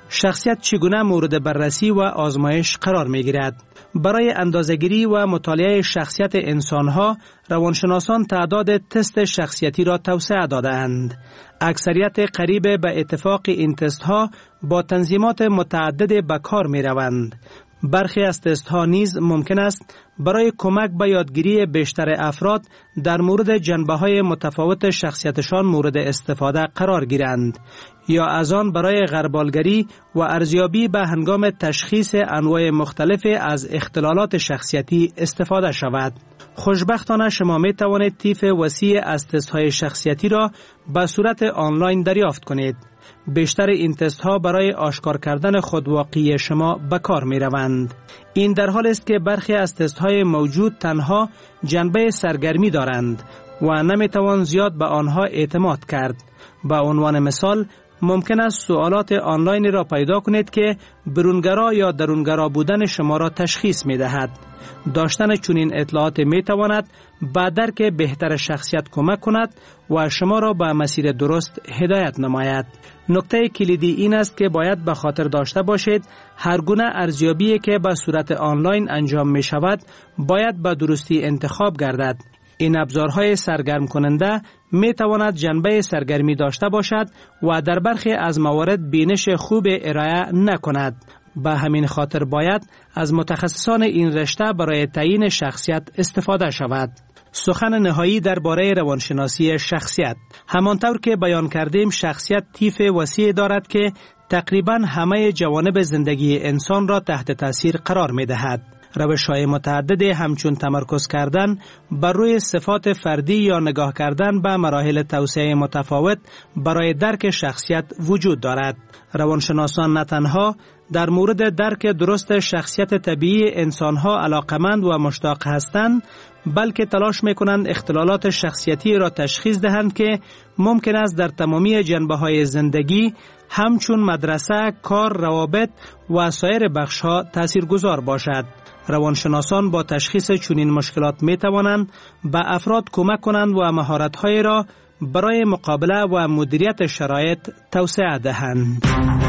شخصیت چگونه مورد بررسی و آزمایش قرار می گیرد؟ برای اندازه‌گیری و مطالعه شخصیت انسان‌ها، روانشناسان تعداد تست شخصیتی را توسعه داده‌اند. اکثریت قریب به اتفاق این تست‌ها با تنظیمات متعدد به کار می‌روند. برخی از تست‌ها نیز ممکن است برای کمک به یادگیری بیشتر افراد در مورد جنبه‌های متفاوت شخصیتشان مورد استفاده قرار گیرند یا از آن برای غربالگری و ارزیابی به هنگام تشخیص انواع مختلف از اختلالات شخصیتی استفاده شود. خوشبختانه شما می توانید طیف وسیع از تست‌های شخصیتی را به صورت آنلاین دریافت کنید. بیشتر این تست ها برای آشکار کردن خودواقعی شما به کار می روند. این در حال است که برخی از تست های موجود تنها جنبه سرگرمی دارند و نمی توان زیاد به آنها اعتماد کرد. به عنوان مثال، ممکن است سوالات آنلاین را پیدا کنید که برونگرا یا درونگرا بودن شما را تشخیص می دهد. داشتن چنین اطلاعات می تواند به درک بهتر شخصیت کمک کند و شما را به مسیر درست هدایت نماید. نکته کلیدی این است که باید به خاطر داشته باشید هر گونه ارزیابی که به صورت آنلاین انجام می شود باید به درستی انتخاب گردد. این ابزارهای سرگرم کننده می تواند جنبه سرگرمی داشته باشد و در برخی از موارد بینش خوب ارائه نکند. به همین خاطر باید از متخصصان این رشته برای تعیین شخصیت استفاده شود. سخن نهایی درباره روانشناسی شخصیت. همانطور که بیان کردیم، شخصیت طیف وسیع دارد که تقریباً همه جوانب زندگی انسان را تحت تاثیر قرار می دهد. روش‌های متعدد همچون تمرکز کردن بر روی صفات فردی یا نگاه کردن به مراحل توسعه متفاوت برای درک شخصیت وجود دارد. روانشناسان نه تنها در مورد درک درست شخصیت طبیعی انسانها علاقمند و مشتاق هستند، بلکه تلاش میکنند اختلالات شخصیتی را تشخیص دهند که ممکن است در تمامی جنبه‌های زندگی همچون مدرسه، کار، روابط و سایر بخش‌ها تاثیرگذار باشد. روانشناسان با تشخیص چنین مشکلات می توانند به افراد کمک کنند و مهارت‌های را برای مقابله و مدیریت شرایط توسعه دهند.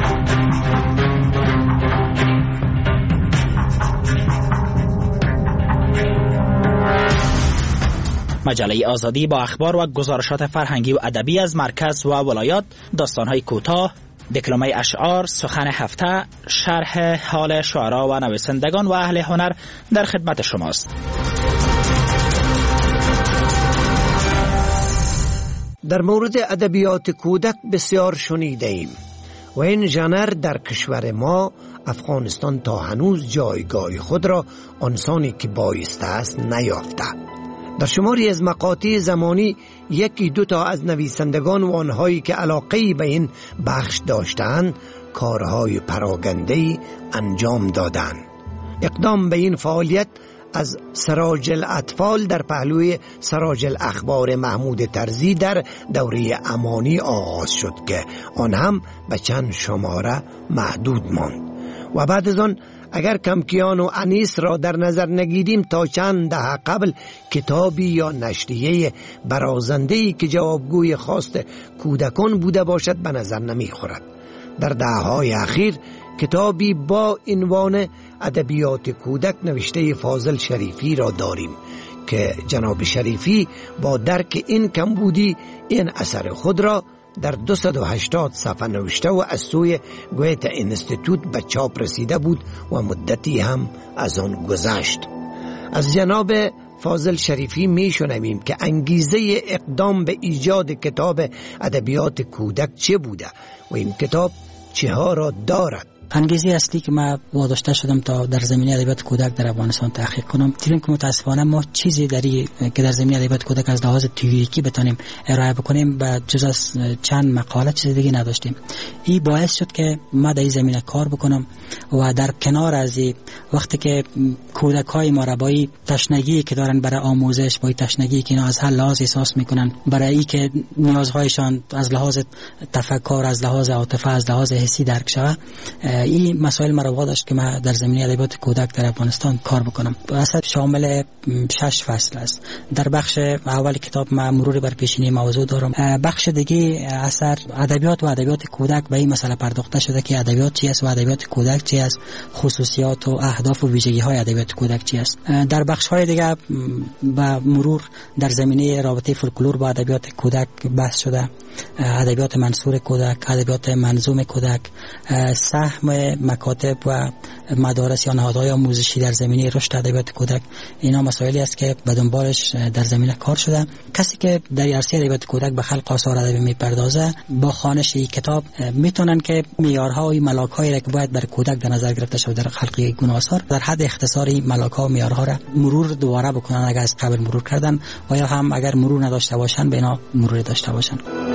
مجله آزادی با اخبار و گزارشات فرهنگی و ادبی از مرکز و ولایات، داستان‌های کوتاه، دکلمه اشعار، سخن هفته، شرح حال شعرا و نویسندگان و اهل هنر در خدمت شماست. در مورد ادبیات کودک بسیار شنیده ایم و این ژانر در کشور ما افغانستان تا هنوز جایگاه خود را آنسانی که بایسته است نیافته. در شماری از مقاطع زمانی یکی دو تا از نویسندگان و آنهایی که علاقه‌ای به این بخش داشتند کارهای پراگنده‌ای انجام دادند. اقدام به این فعالیت از سراج الاطفال در پهلوی سراج الاخبار محمود طرزی در دوره امانی آغاز شد که آن هم به چند شماره محدود ماند و بعد از آن اگر کمکیان و انیس را در نظر نگیریم تا چند دهه قبل کتابی یا نشریه برازنده‌ای که جوابگوی خواست کودکان بوده باشد به نظر نمی خورد. در دهه‌های اخیر کتابی با عنوان ادبیات کودک نوشته فاضل شریفی را داریم که جناب شریفی با درک این کمبودی این اثر خود را در دویست و هشتاد صفحه نوشته و از سوی گویته اینستیتوت به چاپ رسیده بود و مدتی هم از آن گذشت. از جناب فاضل شریفی می شنویم که انگیزه اقدام به ایجاد کتاب ادبیات کودک چه بوده و این کتاب چه ها را دارد. انگیزه اصلی که من واداشته شدم تا در زمینه ادبیات کودک در افغانستان تحقیق کنم، دیدم که متاسفانه ما چیزی داری که در زمینه ادبیات کودک از لحاظ تئوریکی بتونیم ارائه بکنیم به جز از چند مقاله چیز دیگه نداشتیم. این باعث شد که ما در این زمینه کار بکنم و در کنار از وقتی که کودک های ما را با تشنگی که دارن برای آموزش، با تشنگی که اینا از هر لحاظ احساس میکنن، برای ای که نیازهایشان از لحاظ تفکر، از لحاظ عاطفه، از لحاظ حسی درک شود، این مسائل مرا واداشت که من در زمینه ادبیات کودک در افغانستان کار بکنم. اثر شامل شش فصل است. در بخش اول کتاب من مرور بر پیشینی موضوع دارم. بخش دیگه اثر ادبیات و ادبیات کودک به این مسئله پرداخته شده که ادبیات چی است و ادبیات کودک چی است، خصوصیات و اهداف و ویژگی های ادبیات کودک چی است. در بخش های دیگه با مرور در زمینه رابطه فولکلور با ادبیات کودک بحث شده، ادبیات منثور کودک، ادبیات منظوم کودک، سهم مکاتب و مدارس یا نهادهای آموزشی در زمینه رشد ادبیات کودک. اینا مسائلی است که به دنبالش در زمینه کار شده. کسی که در عرصه ادبیات کودک به خلق آثار ادبی میپردازه با خوانش این کتاب میتونن که معیارها و ملاک‌هایی را که باید برای کودک در نظر گرفته شده در خلق این گونه آثار در حد اختصاری ملاک‌ها و معیارها را مرور دوباره بکنن اگر از قبل مرور کردن و یا هم اگر مرور نداشته باشن به اینا مرور داشته باشن.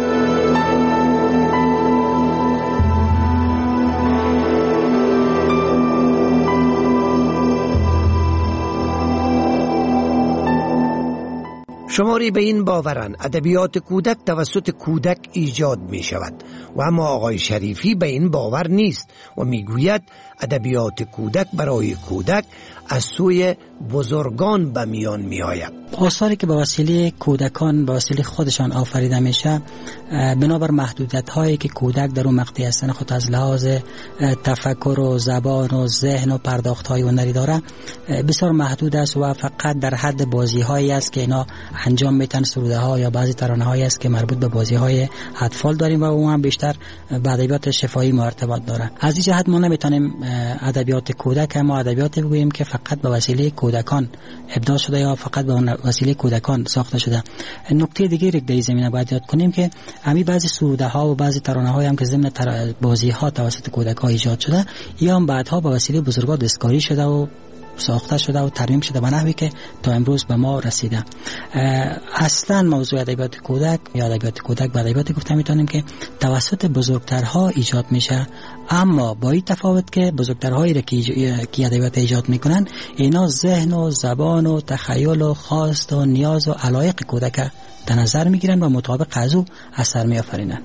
شماری به این باورن ادبیات کودک توسط کودک ایجاد می شود و اما آقای شریفی به این باور نیست و می گوید ادبیات کودک برای کودک از سوی بزرگان به میان می آید. آثاری که به وسیله کودکان به وسیله خودشان آفریده میشه بنابر محدودیت هایی که کودک در اون مقطع هستن خود از لحاظ تفکر و زبان و ذهن و پرداخت های هنری داره بسیار محدود است و فقط در حد بازی هایی است که اینا انجام میتن، سروده ها یا بعضی ترانه هایی است که مربوط به بازی های اطفال داریم و اون هم بیشتر به ادبیات شفاهی مرتبط داره. از این جهت ما نمیتونیم ادبیات کودک اما ادبیات بگوییم که فقط به وسیله کودکان ابداع شده یا فقط به وسیله کودکان ساخته شده. نکته دیگری در این زمینه باید یاد کنیم که همین بعضی سروده ها و بعضی ترانه های هم که ضمن بازی ها توسط کودک ها ایجاد شده یا هم بعدها به وسیله بزرگان دستکاری شده و ساخته شده و ترمیم شده به نحوی که تا امروز به ما رسیده. اصلا موضوع ادبیات کودک یا ادبیات کودک به ادبیات گفته میتونیم که توسط بزرگترها ایجاد میشه، اما با این تفاوت که بزرگترهایی را که ادبیات ایجاد میکنن اینا ذهن و زبان و تخیل و خواست و نیاز و علایق کودک در نظر میگیرن و مطابق از او اثر میآفرینن.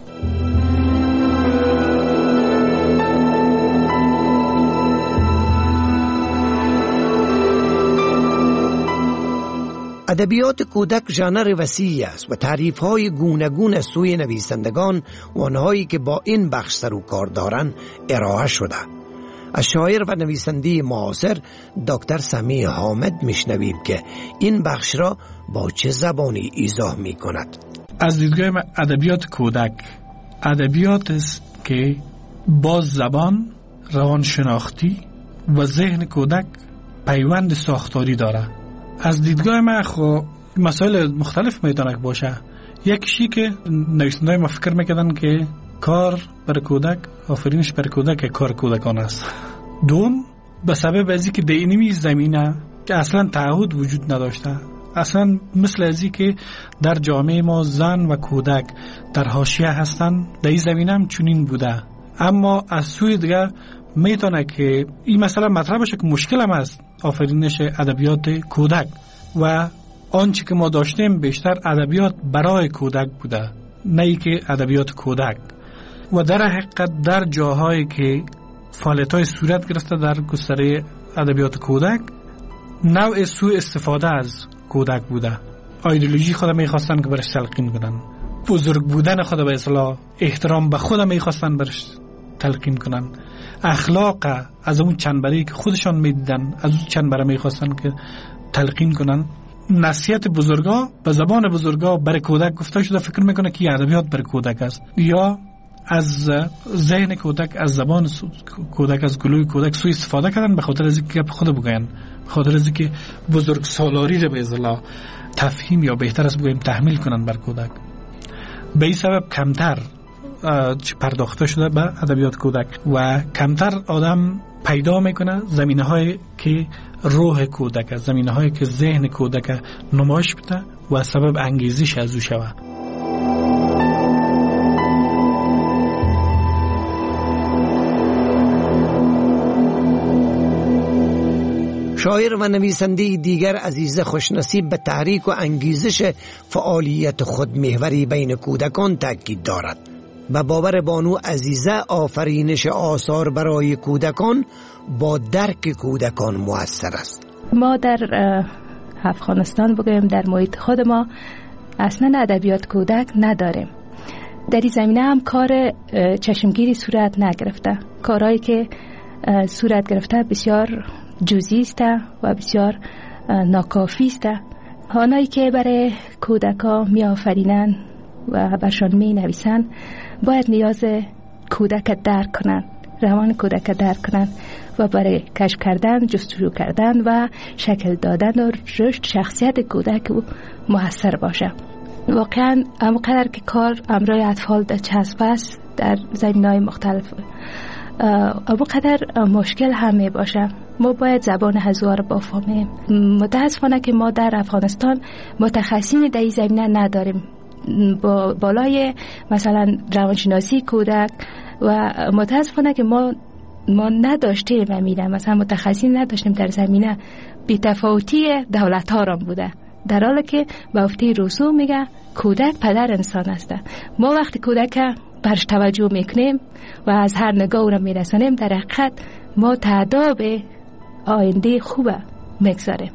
ادبیات کودک ژانر وسیعی است و تعریف‌های گوناگون از سوی نویسندگان و آنهایی که با این بخش سر و کار دارند ارائه شده. از شاعر و نویسنده معاصر دکتر سمیع حامد میشنویم که این بخش را با چه زبانی ایضاح می‌کند. از دیدگاه ادبیات کودک ادبیات است که با زبان، روانشناختی و ذهن کودک پیوند ساختاری داره. از دیدگاه من خو مسائل مختلف میتونه باشه. یکیشی که نویسنده‌های ما فکر میکردن که کار برای کودک، آفرینش برای کودک کار کودکان است. دوم به سبب ازی که در اینمی زمینه که اصلا تعهد وجود نداشته، اصلا مثل ازی که در جامعه ما زن و کودک در حاشیه هستن در این زمینه هم چنین بوده، اما از سوی دیگه میتونه که این مسئله مطرح بشه که مشکل هم است آفرینش ادبیات کودک و آنچه که ما داشتیم بیشتر ادبیات برای کودک بوده نه ای که ادبیات کودک. و در حقیقت در جاهایی که فعالیت‌های صورت گرفته در گستره ادبیات کودک نوع سوء استفاده از کودک بوده. ایدئولوژی خود میخواستن که برش تلقین کنن، بزرگ بودن خود به اصطلاح احترام به خود میخواستن برش تلقین کنن، اخلاق از اون چنبری که خودشان میدیدن از اون چنبره میخواستن که تلقین کنن. نصیحت بزرگا به زبان بزرگا برای کودک گفته شده، فکر میکنه که ادبیات برای کودک است، یا از ذهن کودک، از زبان کودک، از گلوی کودک سوء استفاده کردن به خاطر از اینکه خود بگوین، به خاطر از اینکه بزرگ سالاری رو به اصطلاح تفهیم یا بهتر است بگویم تحمیل کنن بر کودک. به این سبب کمتر پرداخته شده به ادبیات کودک و کمتر آدم پیدا میکنه زمینه هایی که روح کودک، زمینه هایی که ذهن کودک نمایش بده و سبب انگیزش از او شود. شاعر و نویسنده دیگر عزیز خوشنصیب به تحریک و انگیزش فعالیت خود محوری بین کودکان تاکید دارد. و باور بانو عزیزه آفرینش آثار برای کودکان با درک کودکان مؤثر است. ما در افغانستان بگویم در محیط خود ما اصلا ادبیات کودک نداریم. در این زمینه هم کار چشمگیری صورت نگرفته. کارهایی که صورت گرفته بسیار جزئی است و بسیار ناکافی است. آنهایی که برای کودکا می آفرینند و برشان می نویسند باید نیاز کودک درک کنند، روان کودک درک کنند و برای کشف کردن، جستجو کردن و شکل دادن و رشد شخصیت کودک او موثر باشه. واقعا همونقدر که کار امرای اطفال در چسب است در زمینه‌های مختلف، همونقدر مشکل هم می باشه. ما باید زبان حضور رو بفهمیم. متاسفانه که ما در افغانستان متخصصین در این زمینه نداریم. با بالای مثلا روانشناسی کودک و متاسفانه که ما ما نداشتیم همینه، مثلا متخصصین نداشتیم در زمینه. بی‌تفاوتی دولت ها را بوده، در حالی که به گفته رسول میگه کودک پدر انسان است. ما وقتی کودک برش توجه میکنیم و از هر نگاه را میرسانیم، در حقیقت ما تعداد آینده خوبه میگذاریم.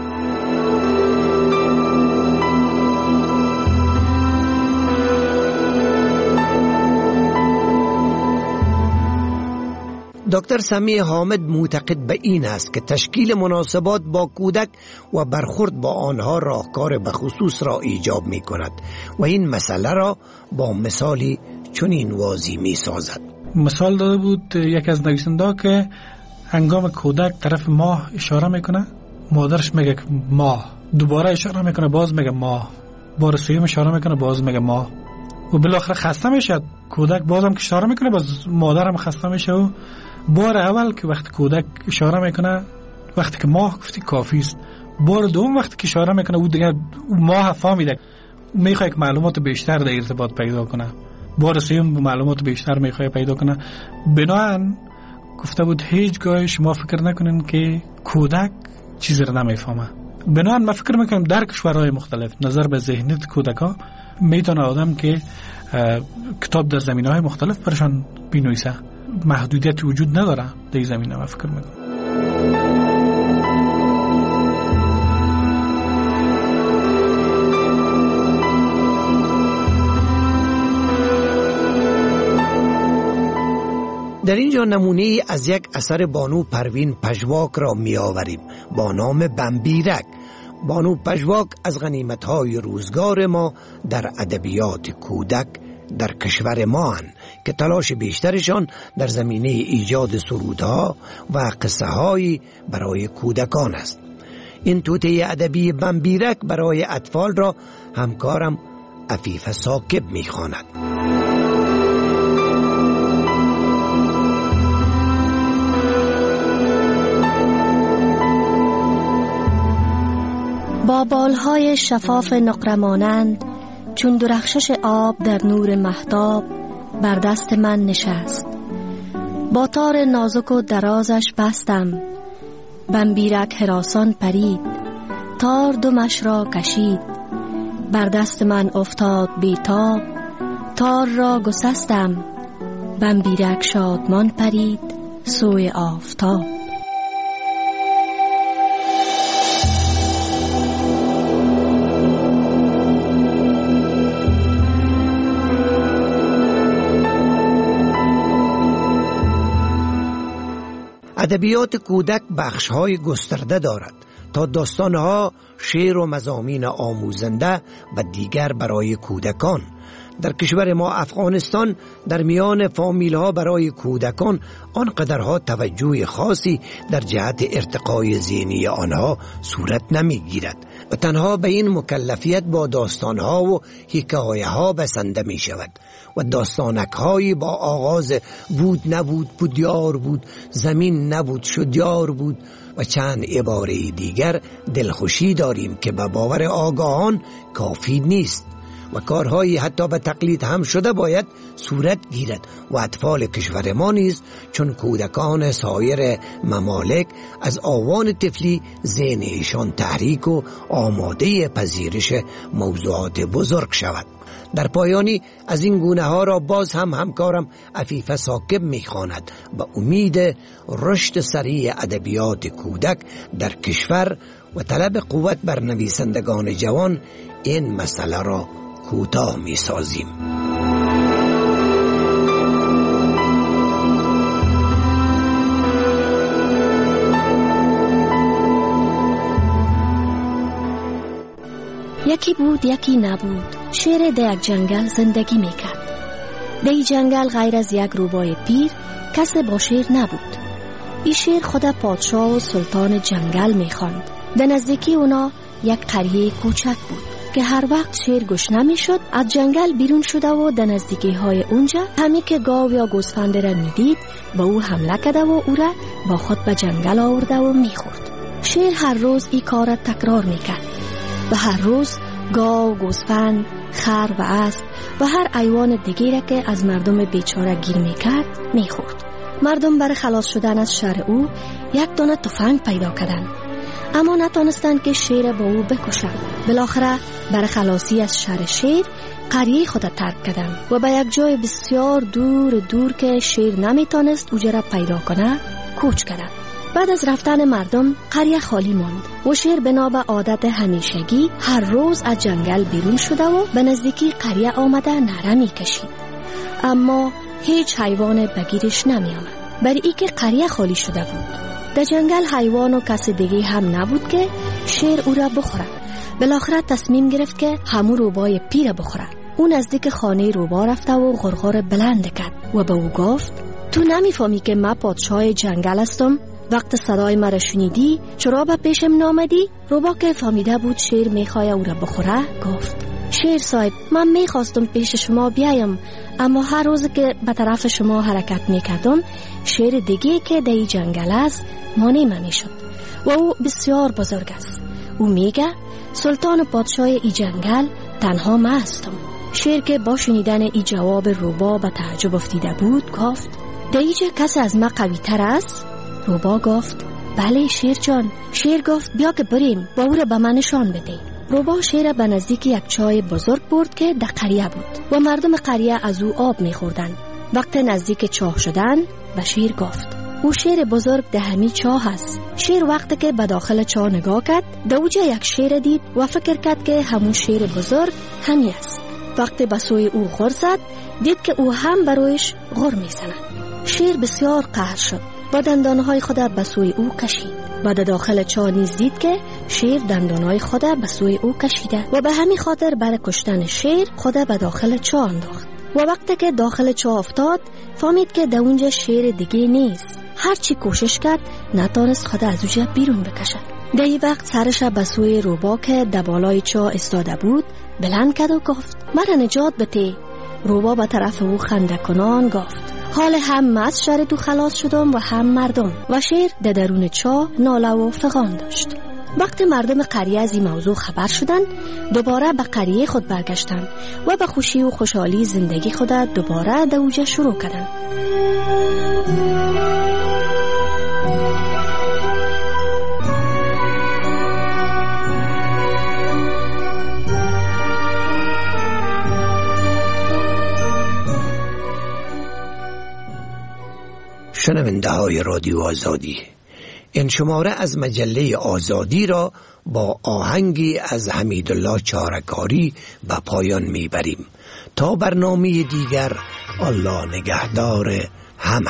دکتر سمیع حامد معتقد به این است که تشکیل مناسبات با کودک و برخورد با آنها راهکار بخصوص را ایجاب می کند و این مسئله را با مثالی چنین واضح می سازد. مثال داده بود یک از نویسنده که هنگام کودک طرف ماه اشاره میکنه، مادرش میگه ماه، دوباره اشاره میکنه باز میگه ماه، بار سوم اشاره میکنه باز میگه ماه و بالاخره خسته میشه. کودک بازم که اشاره میکنه باز مادرم خسته میشه و بار اول که وقتی کودک اشاره میکنه وقتی که ماه گفتی کافی است، بار دوم وقتی که اشاره میکنه او دیگه ماه فهمیده، میخواد که معلومات بیشتر در ارتباط پیدا کنه، بار سوم معلومات بیشتر میخواد پیدا کنه. بنابراین گفته بود هیچگاه شما فکر نکنین که کودک چیزی را نمیفهمه. بنابراین من فکر میکنم در کشورهای مختلف نظر به ذهنیت کودکا میتونه آدم که کتاب در زمینه‌های مختلف برشان بنویسه. محدودیت وجود نداره در این زمینه. من فکر میکنم در اینجا نمونه از یک اثر بانو پروین پژواک را می آوریم با نام بمبیرک. بانو پژواک از غنیمت‌های روزگار ما در ادبیات کودک در کشور ما هستند که تلاش بیشترشان در زمینه ایجاد سرودها و قصه هایی برای کودکان است. این توطئه ادبی بمبیرک برای اطفال را همکارم عفیف ثاقب می خواند. با بالهای شفاف نقرمانند چون درخشش آب در نور مهتاب بر دست من نشست. با تار نازک و درازش بستم، بمبیرک هراسان پرید، تار دمش را کشید، بر دست من افتاد بیتاب، تار را گسستم، بمبیرک شادمان پرید سوی آفتاب. ادبیات کودک بخش‌های گسترده دارد تا داستان‌ها، شعر و مضامین آموزنده و دیگر برای کودکان. در کشور ما افغانستان در میان فامیل‌ها برای کودکان آنقدرها توجه خاصی در جهت ارتقای ذهنی آنها صورت نمی‌گیرد و تنها به این مکلفیت با داستان‌ها و حکایه‌ها بسنده می‌شود و داستانک‌هایی با آغاز بود نبود بود یار بود، زمین نبود شد یار بود و چند عباره دیگر دلخوشی داریم که به باور آگاهان کافی نیست. و کارهایی حتی به تقلید هم شده باید صورت گیرد و اطفال کشور ما نیز چون کودکان سایر ممالک از آوان طفلی ذهن ایشان تحریک و آماده پذیرش موضوعات بزرگ شود. در پایانی از این گونه ها را باز هم همکارم عفیفه ثاقب میخواند و امید رشد سریع ادبیات کودک در کشور و طلب قوت بر نویسندگان جوان این مسئله را کوتاه میسازیم. یکی بود یکی نبود، شیر در یک جنگل زندگی میکرد. در این جنگل غیر از یک روبای پیر کس با شیر نبود. این شیر خود پادشاه و سلطان جنگل میخواند. در نزدیکی اونا یک قریه کوچک بود که هر وقت شیر گشنه میشد از جنگل بیرون شده و در نزدیکی های اونجا همی که گاو یا گوسفند را میدید با او حمله کرده و او را با خود به جنگل آورده و میخورد. شیر هر روز این کار را تکرار میکرد و هر روز گاو، گوسفند، خر و اسب و هر حیوان دیگری که از مردم بیچاره گیر میکرد میخورد. مردم برای خلاص شدن از شر او یک دانه تفنگ پیدا کردند، اما نتانستند که شیر با او بکشند. بالاخره برای خلاصی از شر شیر قریه خود ترک کردند و به یک جای بسیار دور دور که شیر نمیتونست اوجه را پیدا کنه کوچ کردند. بعد از رفتن مردم قریه خالی ماند و شیر بنا به عادت همیشگی هر روز از جنگل بیرون شده و به نزدیکی قریه آمده نعره می کشید، اما هیچ حیوان بگیرش نمی آمد برای ای که قریه خالی شده بود. در جنگل حیوان و کس دیگه هم نبود که شیر او را بخوره. بالاخره تصمیم گرفت که همون روبای پیر بخوره. او نزدیک خانه روبا رفته و غرغر بلند کرد و به او گفت تو نمیفهمی که من پادشاه جنگل هستم؟ وقت صدای مرا شنیدی چرا به پیشم نامدی؟ روبا که فهمیده بود شیر میخواه او را بخوره گفت شیر صاحب، من میخواستم پیش شما بیایم، اما هر روز که به طرف شما حرکت میکردم شیر دیگه که در این جنگل است مانع من میشد و او بسیار بزرگ است. او میگه سلطان و پادشاه این جنگل تنها من هستم. شیر که با شنیدن این جواب روبا به تعجب افتیده بود گفت در اینجا کسی از من قوی تر است؟ روبا گفت بله شیر جان. شیر گفت بیا که بریم و او را به من نشان بده. روبا شیر به نزدیک یک چای بزرگ برد که در قریه بود و مردم قریه از او آب میخوردن. وقت نزدیک چاه شدن به شیر گفت او شیر بزرگ در همین چاه است. شیر وقتی که به داخل چاه نگاه کرد در اوجه یک شیر دید و فکر کرد که همون شیر بزرگ همی است. وقتی به سوی او غر زد دید که او هم برویش غر میزند. شیر بسیار قهر شد و دندانهای خود به سوی او کشید و در داخل چاه نیز دید که شیر دندانهای خود به سوی او کشیده و به همین خاطر برای کشتن شیر خود به داخل چاه انداخت. و وقتی که داخل چاه افتاد فهمید که در اونجا شیر دیگه نیست. هرچی کوشش کرد نتانست خود از اونجا بیرون بکشد. در این وقت سرش به سوی روبا که در بالای چاه استاده بود بلند کرد و گفت مرا نجات بده. روبا به طرف او خنده کنان گفت حال هم از شر تو خلاص شدم و هم مردم. و شیر در درون چاه ناله و فغان داشت. وقتی مردم قریه از این موضوع خبر شدند دوباره به قریه خود برگشتند و به خوشی و خوشحالی زندگی خود دوباره در اوجه شروع کردند. شنونده های رادیو آزادی، این شماره از مجله آزادی را با آهنگی از حمیدالله چارکاری به پایان میبریم. تا برنامه دیگر، الله نگهدار همه.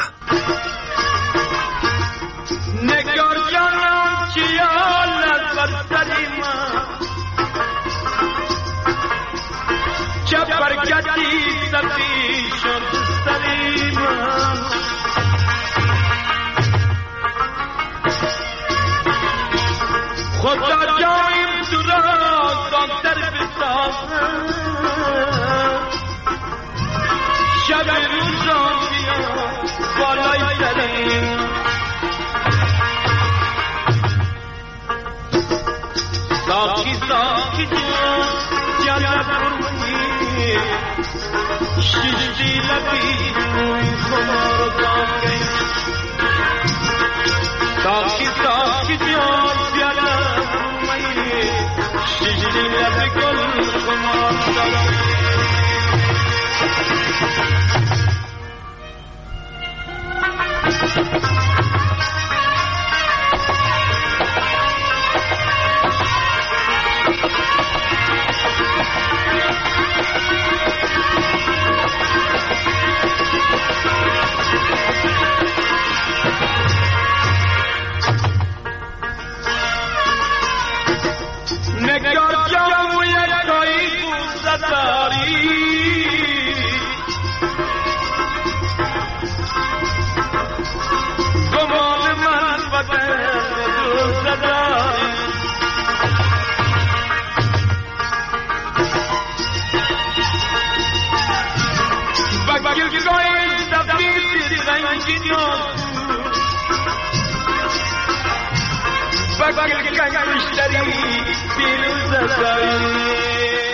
نگار جانم چیال از برسلی من چه برگتی سفی شد سری من خدا جایم تو را زانتر بسازم شب روزان بیا بالای سریم ساکی ساکی جان جلب برونی شیشتی لبی روی خمار داغی ساکی ساکی جان بیادم روی شیشتی لبی گل خمار داغی نگاه جامو یکایی بوزه داری گمان من بدن دوزه داری بگیرگاهی زفیر رنگی نازو بگیر کنگشتری پیروز داری